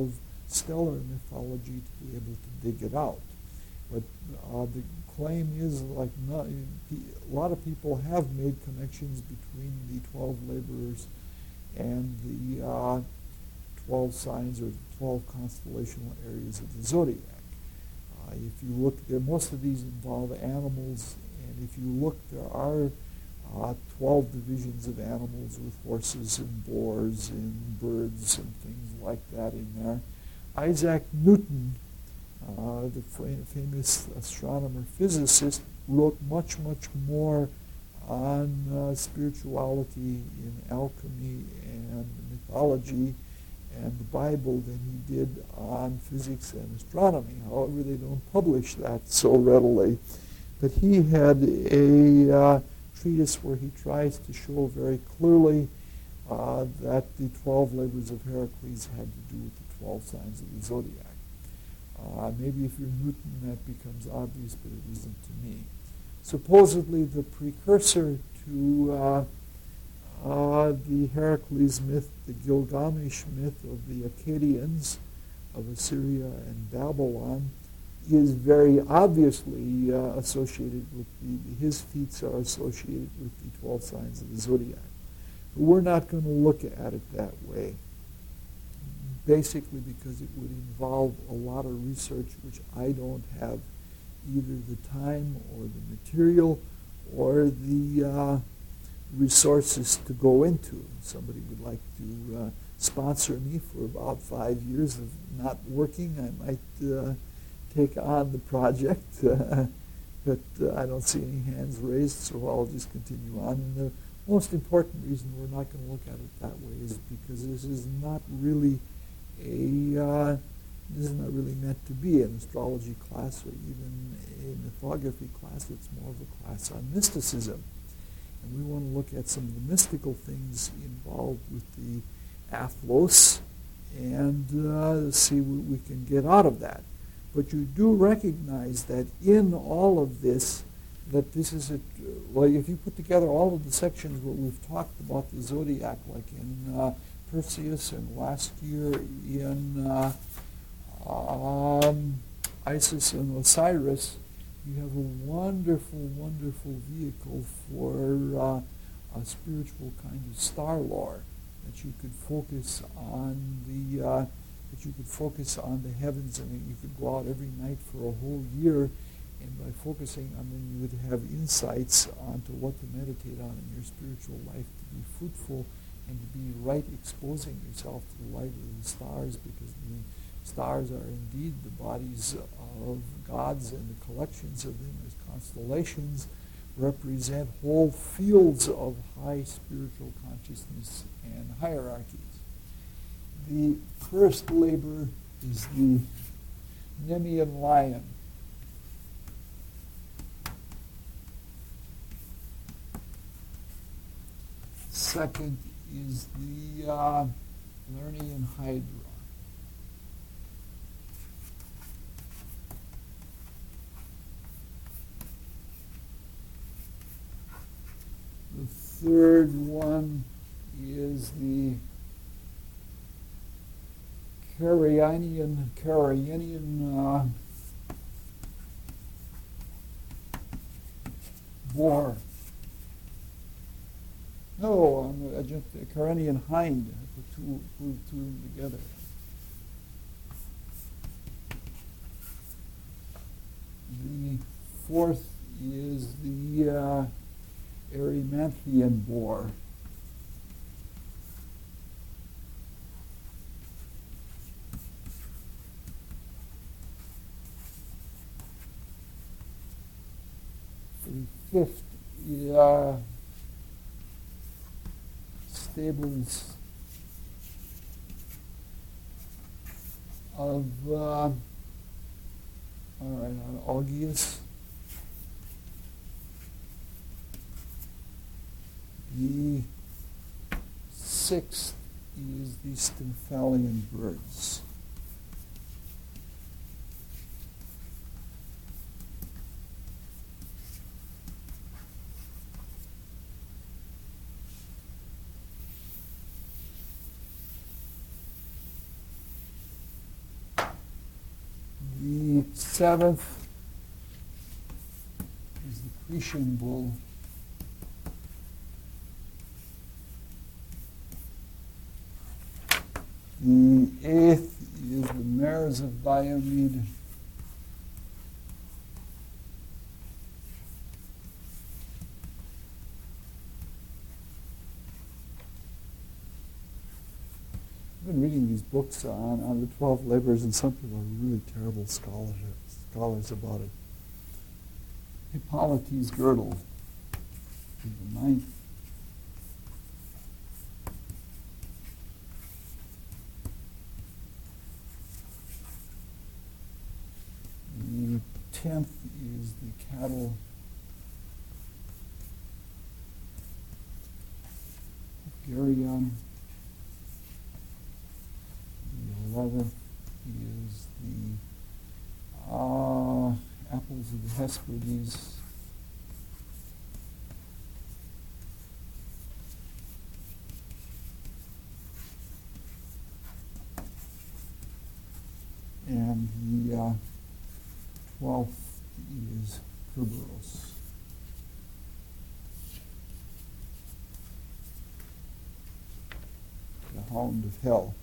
stellar mythology to be able to dig it out. But the claim is, like, not, a lot of people have made connections between the 12 laborers and the 12 signs or the 12 constellational areas of the zodiac. If you look, most of these involve animals, and if you look, there are 12 divisions of animals with horses and boars and birds and things like that in there. Isaac Newton, the famous astronomer physicist, wrote much, much more on spirituality in alchemy and mythology and the Bible than he did on physics and astronomy. However, they don't publish that so readily. But he had a treatise where he tries to show very clearly that the 12 labors of Heracles had to do with the 12 signs of the zodiac. Maybe if you're Newton, that becomes obvious, but it isn't to me. Supposedly, the precursor to the Heracles myth, the Gilgamesh myth of the Akkadians of Assyria and Babylon, is very obviously associated with his feats are associated with the 12 signs of the zodiac. But we're not going to look at it that way, basically because it would involve a lot of research which I don't have either the time or the material or the resources to go into. Somebody would like to sponsor me for about 5 years of not working, I might take on the project, but I don't see any hands raised, so I'll just continue on. And the most important reason we're not going to look at it that way is because this is not really meant to be an astrology class or even a mythography class. It's more of a class on mysticism. And we want to look at some of the mystical things involved with the Athlos and see what we can get out of that. But you do recognize that in all of this, that this is well, if you put together all of the sections where we've talked about the zodiac, like in Perseus and last year in Isis and Osiris, you have a wonderful, wonderful vehicle for a spiritual kind of star lore, that you could focus on the heavens, and you could go out every night for a whole year, and by focusing on them, you would have insights onto what to meditate on in your spiritual life to be fruitful and to be right exposing yourself to the light of the stars, because the stars are indeed the bodies of gods, and the collections of them as constellations represent whole fields of high spiritual consciousness and hierarchies. The first labor is the Nemean lion. Second is the Lernaean hydra. The third one is the Carianian boar. No, I just Carinian hind. I put two of them together. The fourth is the Erymanthian boar. The fifth stables of Augeas. The sixth is the Stymphalian birds. 7th is the Cretan bull. The 8th is the Mares of Diomed. I've been reading these books on the 12 labors, and some people are really terrible scholars about it. Hippolytes' girdle is the 9th. The 10th is the cattle of Geryon. The 11th is the apples of the Hesperides. And the 12th is Kerberos. The Hound of Hell.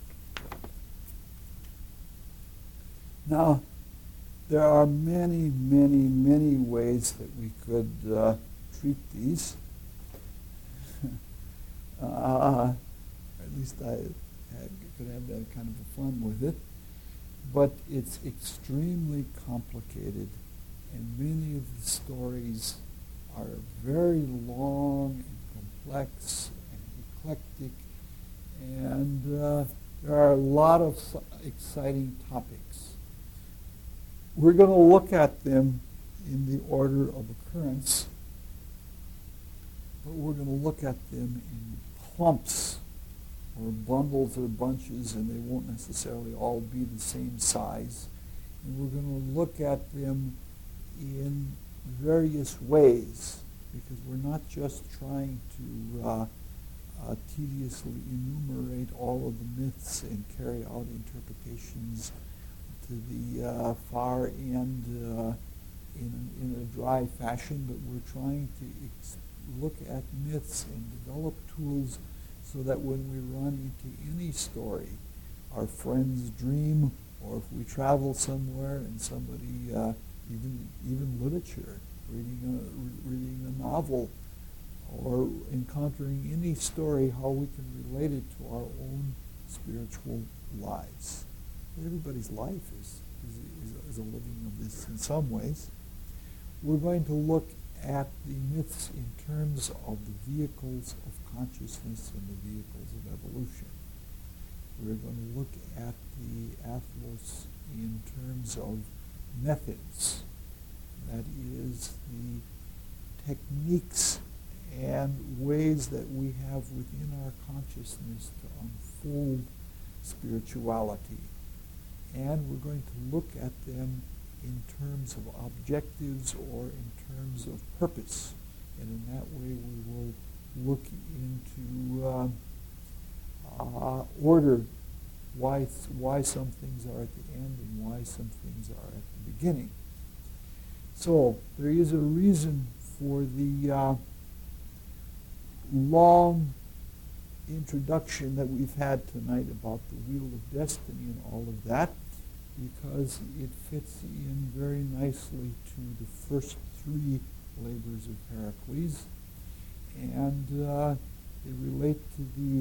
Now, there are many, many, many ways that we could treat these. At least I could have that kind of fun with it. But it's extremely complicated, and many of the stories are very long and complex and eclectic, and there are a lot of exciting topics. We're going to look at them in the order of occurrence, but we're going to look at them in clumps or bundles or bunches, and they won't necessarily all be the same size. And we're going to look at them in various ways, because we're not just trying to tediously enumerate all of the myths and carry out interpretations to the far end in a dry fashion, but we're trying to look at myths and develop tools so that when we run into any story, our friend's dream, or if we travel somewhere and somebody, even literature, reading a novel, or encountering any story, how we can relate it to our own spiritual lives. Everybody's life is a living of this in some ways. We're going to look at the myths in terms of the vehicles of consciousness and the vehicles of evolution. We're going to look at the athlos in terms of methods, that is, the techniques and ways that we have within our consciousness to unfold spirituality. And we're going to look at them in terms of objectives or in terms of purpose. And in that way we will look into order, why some things are at the end and why some things are at the beginning. So there is a reason for the long introduction that we've had tonight about the Wheel of Destiny and all of that, because it fits in very nicely to the first three labors of Heracles, and they relate to the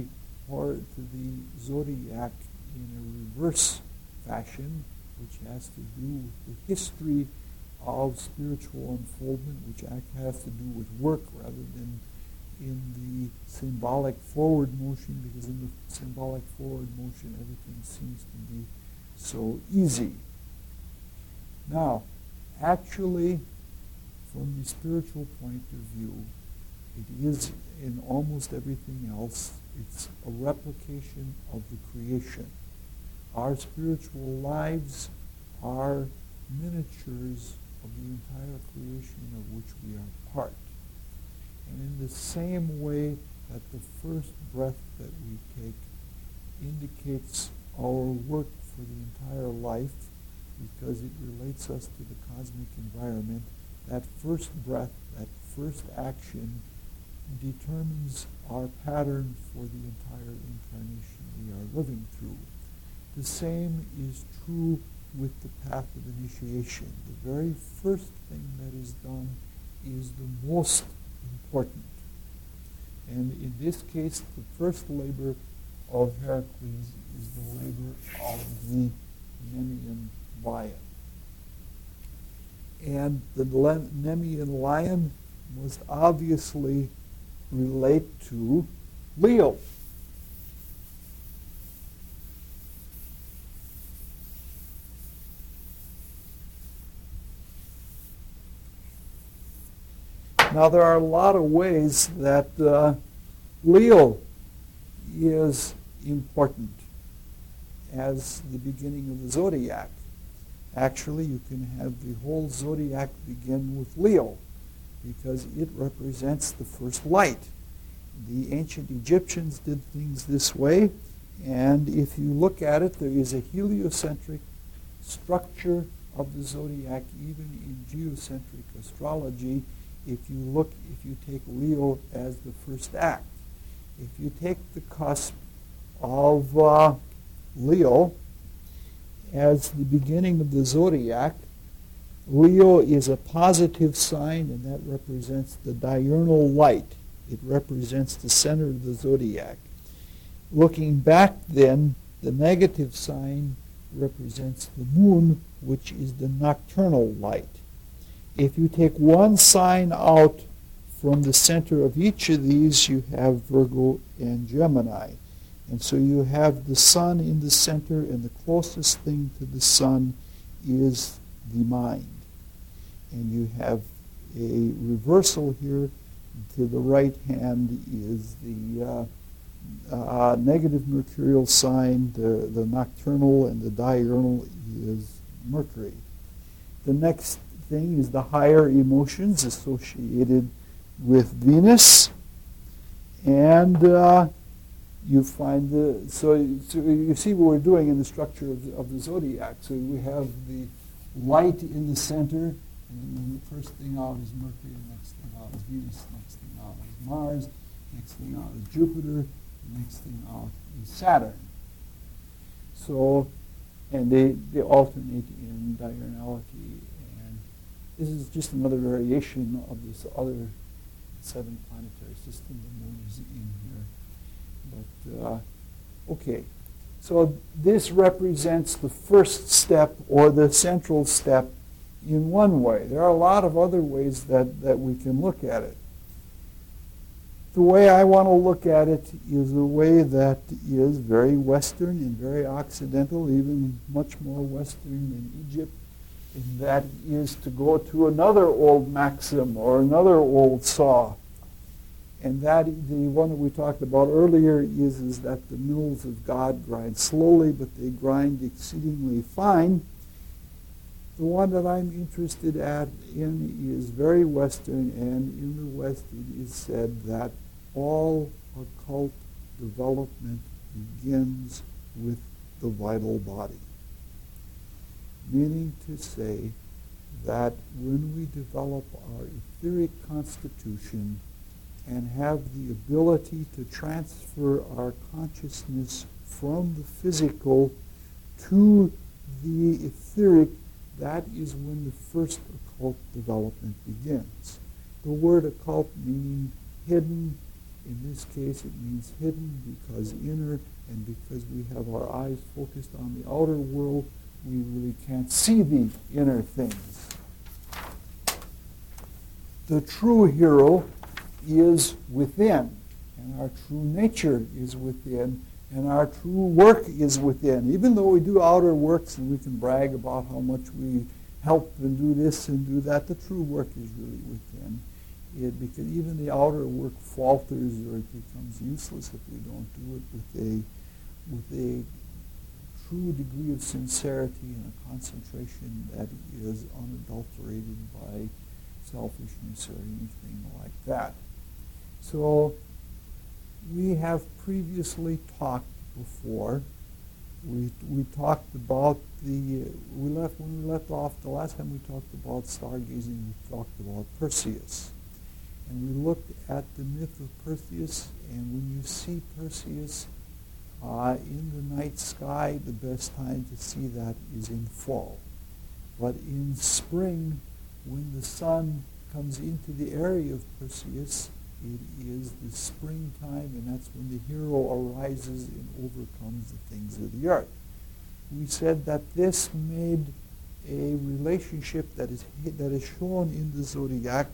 zodiac in a reverse fashion, which has to do with the history of spiritual unfoldment, which has to do with work rather than in the symbolic forward motion, because in the symbolic forward motion everything seems to be so easy. Now, actually, from the spiritual point of view, it is in almost everything else, it's a replication of the creation. Our spiritual lives are miniatures of the entire creation of which we are part. And in the same way that the first breath that we take indicates our work for the entire life, because it relates us to the cosmic environment. That first breath, that first action determines our pattern for the entire incarnation we are living through. The same is true with the path of initiation. The very first thing that is done is the most important. And in this case, the first labor of Heracles is the labor of the Nemean lion. And the Nemean lion must obviously relate to Leo. Now, there are a lot of ways that Leo is important as the beginning of the zodiac. Actually, you can have the whole zodiac begin with Leo because it represents the first light. The ancient Egyptians did things this way, and if you look at it, there is a heliocentric structure of the zodiac, even in geocentric astrology. If you take Leo as the first act. If you take the cusp of Leo as the beginning of the zodiac, Leo is a positive sign, and that represents the diurnal light. It represents the center of the zodiac. Looking back then, the negative sign represents the moon, which is the nocturnal light. If you take one sign out from the center of each of these, you have Virgo and Gemini. And so you have the sun in the center, and the closest thing to the sun is the mind. And you have a reversal here. To the right hand is the negative mercurial sign. The nocturnal and the diurnal is Mercury. The next thing is the higher emotions associated with Venus, and you find so you see what we're doing in the structure of the zodiac. So we have the light in the center, and then the first thing out is Mercury, the next thing out is Venus, the next thing out is Mars, the next thing out is Jupiter, the next thing out is Saturn. So, and they alternate in diurnality. This is just another variation of this other 7 planetary system. The moon is in here. But, okay. So this represents the first step or the central step in one way. There are a lot of other ways that we can look at it. The way I want to look at it is a way that is very Western and very Occidental, even much more Western than Egypt. And that is to go to another old maxim or another old saw. And that, the one that we talked about earlier, is that the mills of God grind slowly, but they grind exceedingly fine. The one that I'm interested in is very Western, and in the West it is said that all occult development begins with the vital body. Meaning to say that when we develop our etheric constitution and have the ability to transfer our consciousness from the physical to the etheric, that is when the first occult development begins. The word occult meaning hidden. In this case, it means hidden because inner, and because we have our eyes focused on the outer world, we really can't see the inner things. The true hero is within, and our true nature is within, and our true work is within. Even though we do outer works and we can brag about how much we help and do this and do that, the true work is really within. Because even the outer work falters or it becomes useless if we don't do it with a true degree of sincerity and a concentration that is unadulterated by selfishness or anything like that. So we have previously talked before We talked about when we left off the last time we talked about stargazing, we talked about Perseus. And we looked at the myth of Perseus, and when you see Perseus in the night sky, the best time to see that is in fall. But in spring, when the sun comes into the area of Perseus, it is the springtime, and that's when the hero arises and overcomes the things of the earth. We said that this made a relationship that is shown in the zodiac,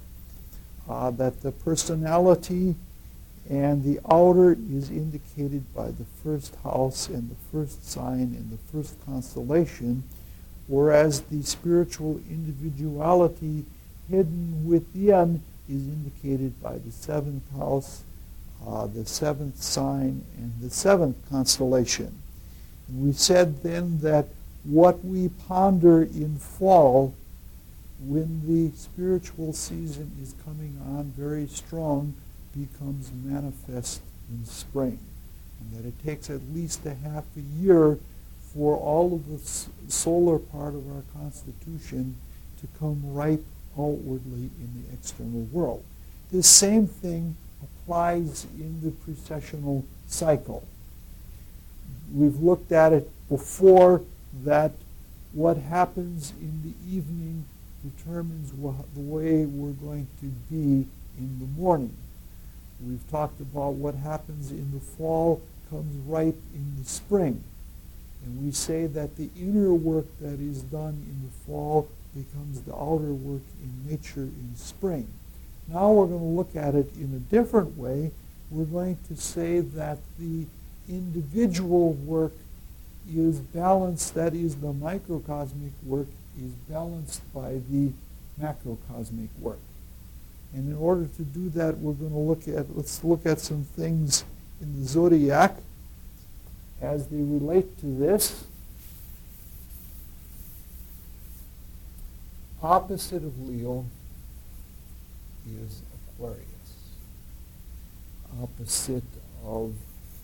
that the personality and the outer is indicated by the first house and the first sign and the first constellation, whereas the spiritual individuality hidden within is indicated by the seventh house, the seventh sign, and the seventh constellation. And we said then that what we ponder in fall, when the spiritual season is coming on very strong, becomes manifest in spring. And that it takes at least a half a year for all of the solar part of our constitution to come ripe outwardly in the external world. This same thing applies in the precessional cycle. We've looked at it before, that what happens in the evening determines the way we're going to be in the morning. We've talked about what happens in the fall comes ripe in the spring. And we say that the inner work that is done in the fall becomes the outer work in nature in spring. Now we're going to look at it in a different way. We're going to say that the individual work is balanced, that is, the microcosmic work is balanced by the macrocosmic work. And in order to do that, we're going to let's look at some things in the zodiac as they relate to this. Opposite of Leo is Aquarius. Opposite of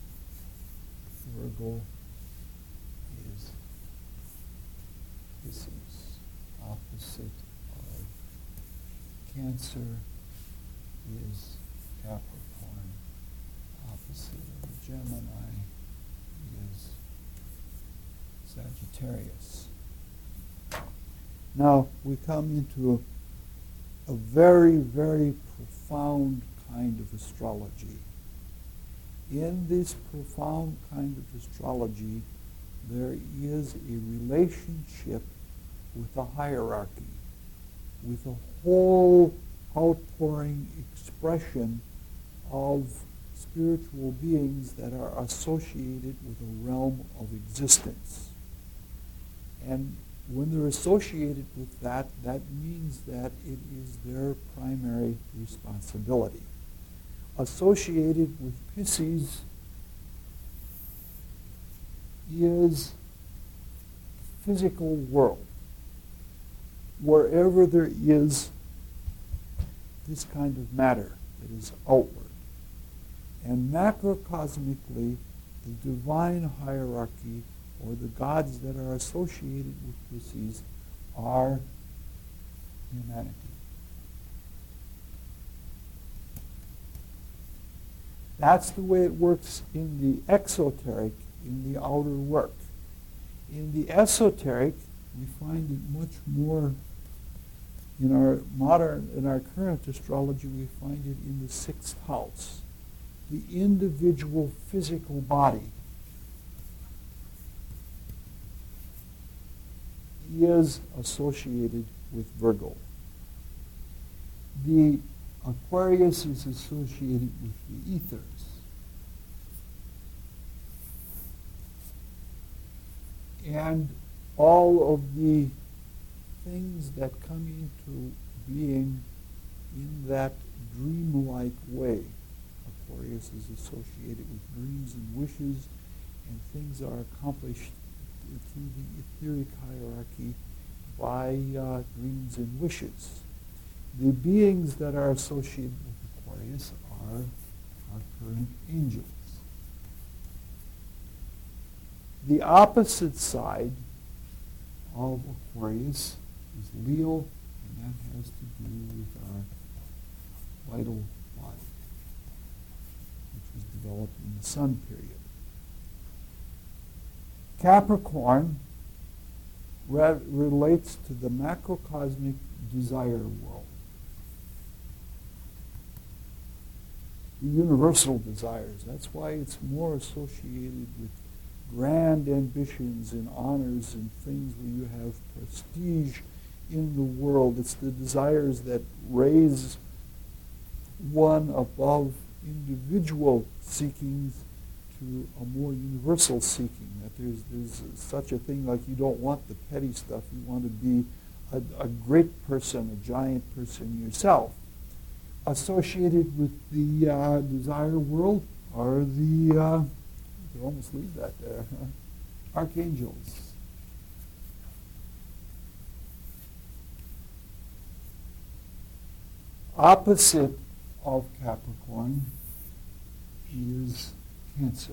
Virgo is Pisces. Opposite of Cancer is Capricorn. Opposite of Gemini is Sagittarius. Now we come into a very, very profound kind of astrology. In this profound kind of astrology, there is a relationship with a hierarchy, with a whole outpouring expression of spiritual beings that are associated with a realm of existence. And when they're associated with that, that means that it is their primary responsibility. Associated with Pisces is physical world. Wherever there is this kind of matter that is outward. And macrocosmically, the divine hierarchy, or the gods that are associated with Pisces, are humanity. That's the way it works in the exoteric, in the outer work. In the esoteric, we find it much more, in our current astrology, we find it in the sixth house. The individual physical body is associated with Virgo. The Aquarius is associated with the ethers. And all of the things that come into being in that dreamlike way. Aquarius is associated with dreams and wishes, and things are accomplished through the etheric hierarchy by dreams and wishes. The beings that are associated with Aquarius are our current angels. The opposite side of Aquarius is Leo, and that has to do with our vital body, which was developed in the Sun period. Capricorn relates to the macrocosmic desire world, the universal desires. That's why it's more associated with grand ambitions and honors and things where you have prestige in the world. It's the desires that raise one above individual seekings to a more universal seeking. That there's such a thing like you don't want the petty stuff. You want to be a great person, a giant person yourself. Associated with the desire world are the, you could almost leave that there, archangels. Opposite of Capricorn is Cancer.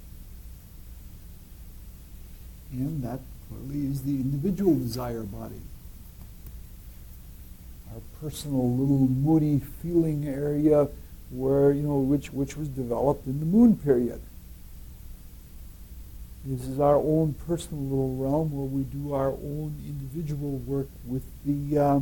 And that clearly is the individual desire body. Our personal little moody feeling area where, which was developed in the moon period. This is our own personal little realm where we do our own individual work with the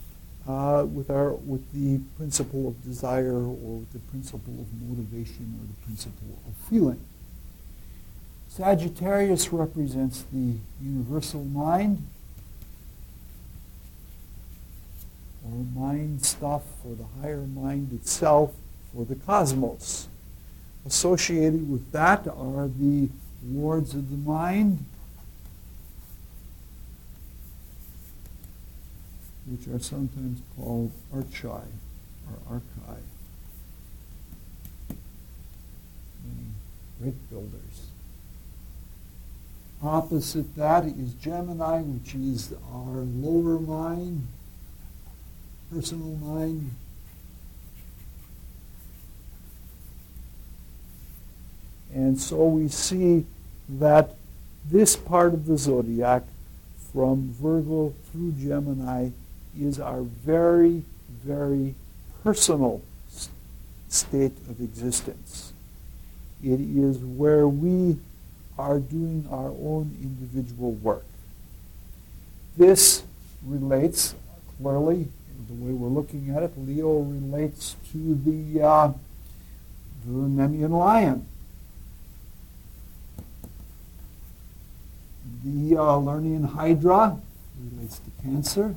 with the principle of desire, or with the principle of motivation, or the principle of feeling. Sagittarius represents the universal mind, or mind stuff, or the higher mind itself, or the cosmos. Associated with that are the lords of the mind, which are sometimes called archai or archai, meaning great builders. Opposite that is Gemini, which is our lower mind, personal mind. And so we see that this part of the zodiac, from Virgo through Gemini, is our very, very personal state of existence. It is where we are doing our own individual work. This relates clearly, the way we're looking at it, Leo relates to the Nemean lion. The Lernaean Hydra relates to Cancer.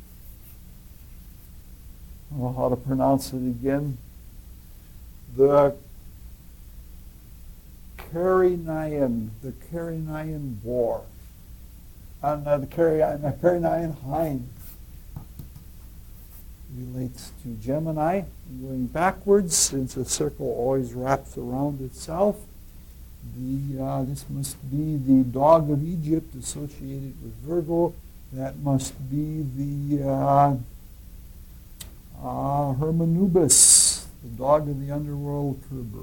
I don't know how to pronounce it again. The Carinaean boar, and the Carinaean hind relates to Gemini. Going backwards, since a circle always wraps around itself, this must be the dog of Egypt associated with Virgo. That must be the Hermanubis, the dog of the underworld,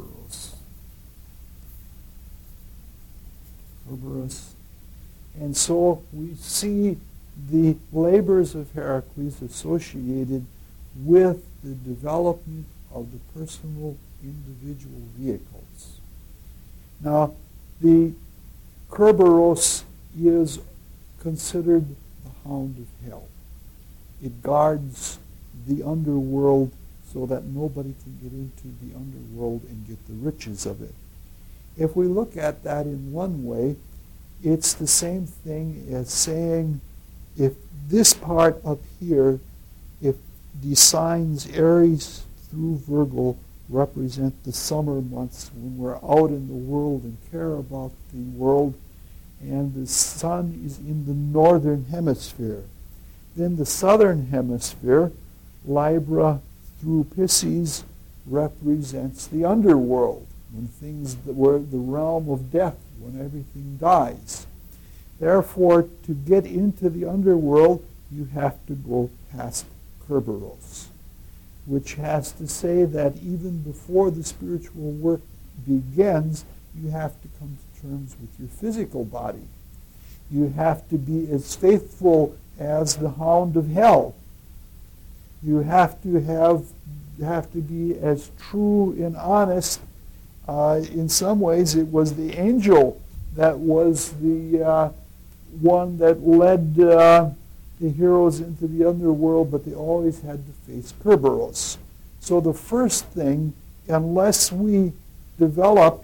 Kerberos. And so we see the labors of Heracles associated with the development of the personal individual vehicles. Now, the Kerberos is considered the hound of hell. It guards the underworld so that nobody can get into the underworld and get the riches of it. If we look at that in one way, it's the same thing as saying, if this part up here, if the signs Aries through Virgo represent the summer months when we're out in the world and care about the world, and the sun is in the northern hemisphere, then the southern hemisphere, Libra through Pisces, represents the underworld, when things were the realm of death, when everything dies. Therefore, to get into the underworld, you have to go past Kerberos, which has to say that even before the spiritual work begins, you have to come terms with your physical body. You have to be as faithful as the hound of hell. You have to be as true and honest. In some ways, it was the angel that was the one that led the heroes into the underworld, but they always had to face Kerberos. So the first thing, unless we develop,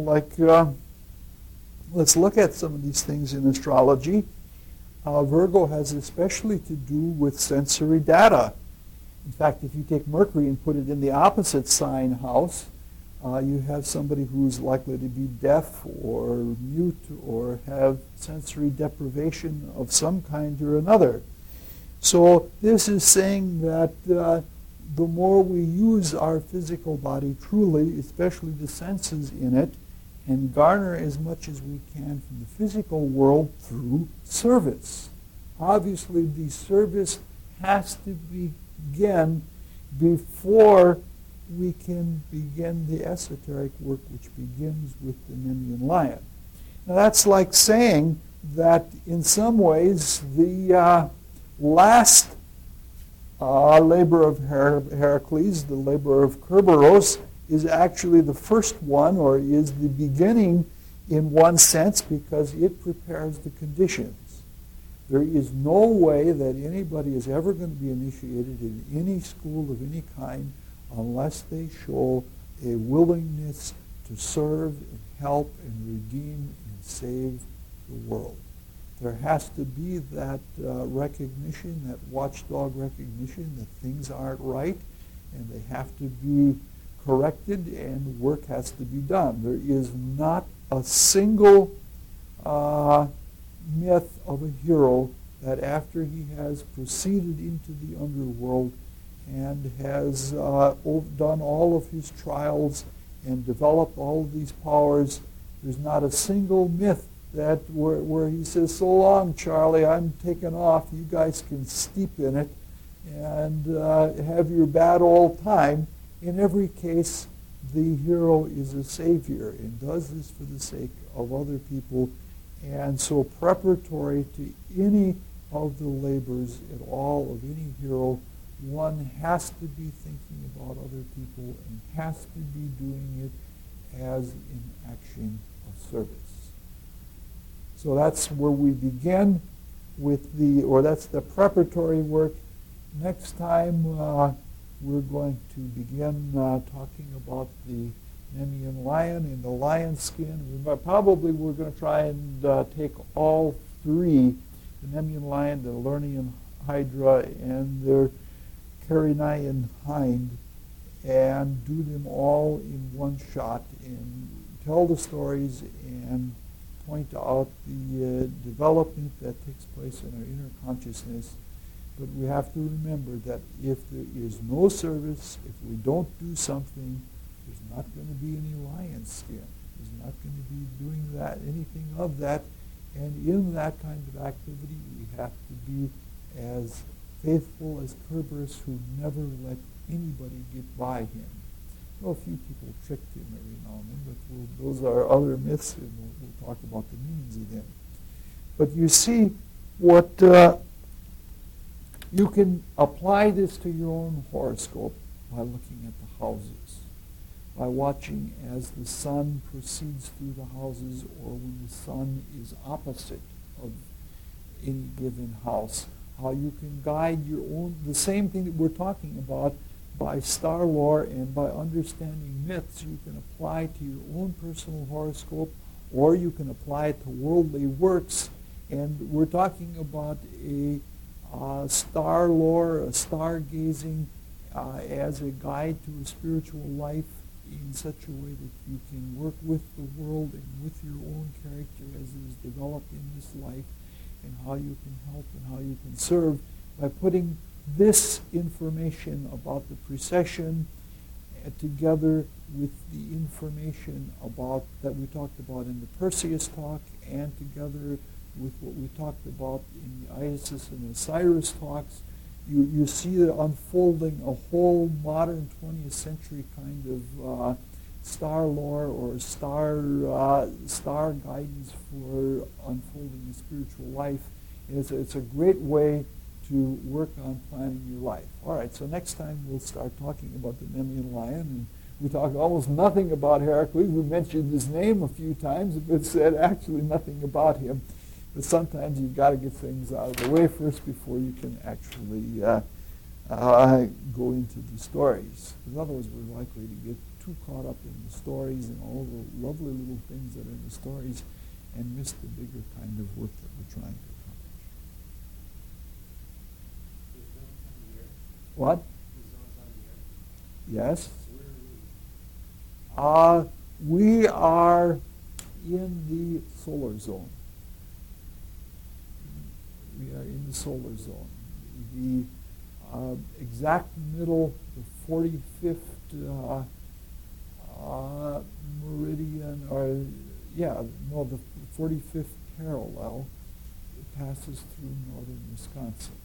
let's look at some of these things in astrology. Virgo has especially to do with sensory data. In fact, if you take Mercury and put it in the opposite sign house, you have somebody who's likely to be deaf or mute or have sensory deprivation of some kind or another. So this is saying that the more we use our physical body truly, especially the senses in it, and garner as much as we can from the physical world through service. Obviously, the service has to begin before we can begin the esoteric work, which begins with the Nemean lion. Now, that's like saying that in some ways the last labor of Heracles, the labor of Kerberos, is actually the first one, or is the beginning in one sense, because it prepares the conditions. There is no way that anybody is ever going to be initiated in any school of any kind unless they show a willingness to serve and help and redeem and save the world. There has to be that recognition, that watchdog recognition that things aren't right, and they have to be corrected, and work has to be done. There is not a single myth of a hero that after he has proceeded into the underworld and has done all of his trials and developed all of these powers, there's not a single myth that where he says, "So long, Charlie, I'm taking off. You guys can steep in it and have your bad old time." In every case, the hero is a savior and does this for the sake of other people. And so preparatory to any of the labors at all of any hero, one has to be thinking about other people and has to be doing it as an action of service. So that's where we begin with that's the preparatory work. Next time we're going to begin talking about the Nemean lion and the lion skin. We're going to try and take all three, the Nemean lion, the Lernaean hydra, and their Carinaean hind, and do them all in one shot and tell the stories and point out the development that takes place in our inner consciousness. But we have to remember that if there is no service, if we don't do something, there's not going to be any lion skin. There's not going to be doing that, anything of that. And in that kind of activity, we have to be as faithful as Kerberos, who never let anybody get by him. Well, a few people tricked him every now and then, but those are other myths, and we'll talk about the meanings of them. But you see what you can apply this to your own horoscope by looking at the houses, by watching as the sun proceeds through the houses, or when the sun is opposite of any given house, how you can guide your own, the same thing that we're talking about by star lore and by understanding myths, you can apply to your own personal horoscope, or you can apply it to worldly works. And we're talking about a star lore, a stargazing as a guide to a spiritual life in such a way that you can work with the world and with your own character as it is developed in this life, and how you can help and how you can serve by putting this information about the precession together with the information about that we talked about in the Perseus talk, and together with what we talked about in the Isis and Osiris talks. You see it unfolding a whole modern 20th century kind of star lore or star guidance for unfolding a spiritual life. And it's a great way to work on planning your life. All right, so next time we'll start talking about the Nemean lion. And we talked almost nothing about Heracles. We mentioned his name a few times, but said actually nothing about him. But sometimes you've got to get things out of the way first before you can actually go into the stories. Because otherwise we're likely to get too caught up in the stories and all the lovely little things that are in the stories and miss the bigger kind of work that we're trying to accomplish. What? Yes? We are in the solar zone. We are in the solar zone. The exact middle, the 45th meridian, the 45th parallel passes through northern Wisconsin.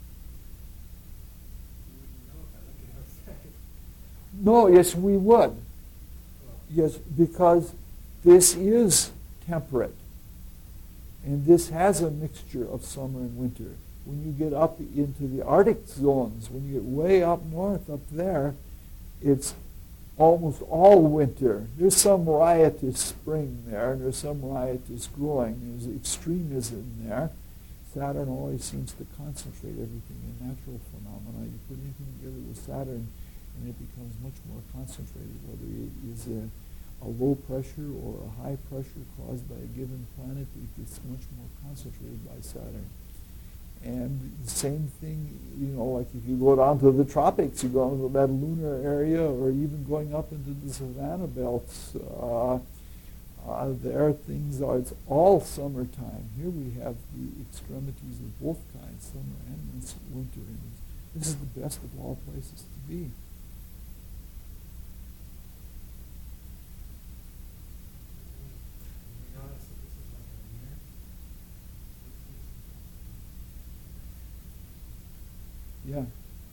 No, yes, we would. Yes, because this is temperate. And this has a mixture of summer and winter. When you get up into the Arctic zones, when you get way up north up there, it's almost all winter. There's some riotous spring there, and there's some riotous growing. There's extremism there. Saturn always seems to concentrate everything in natural phenomena. You put anything together with Saturn, and it becomes much more concentrated, whether it is a low pressure or a high pressure caused by a given planet. It gets much more concentrated by Saturn. And the same thing, like if you go down to the tropics, you go into that lunar area, or even going up into the savanna belts, there things are, it's all summertime. Here we have the extremities of both kinds, summer and winter. And this is the best of all places to be. Yeah.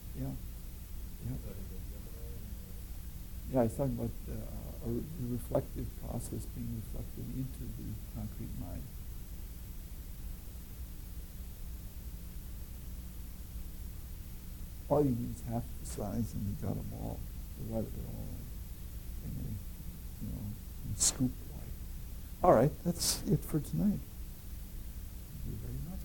Yeah, he's talking about the reflective process being reflected into the concrete mind. All you need is half the size, and you got them all. They're all in a scoop like. All right, that's it for tonight. Thank you very much.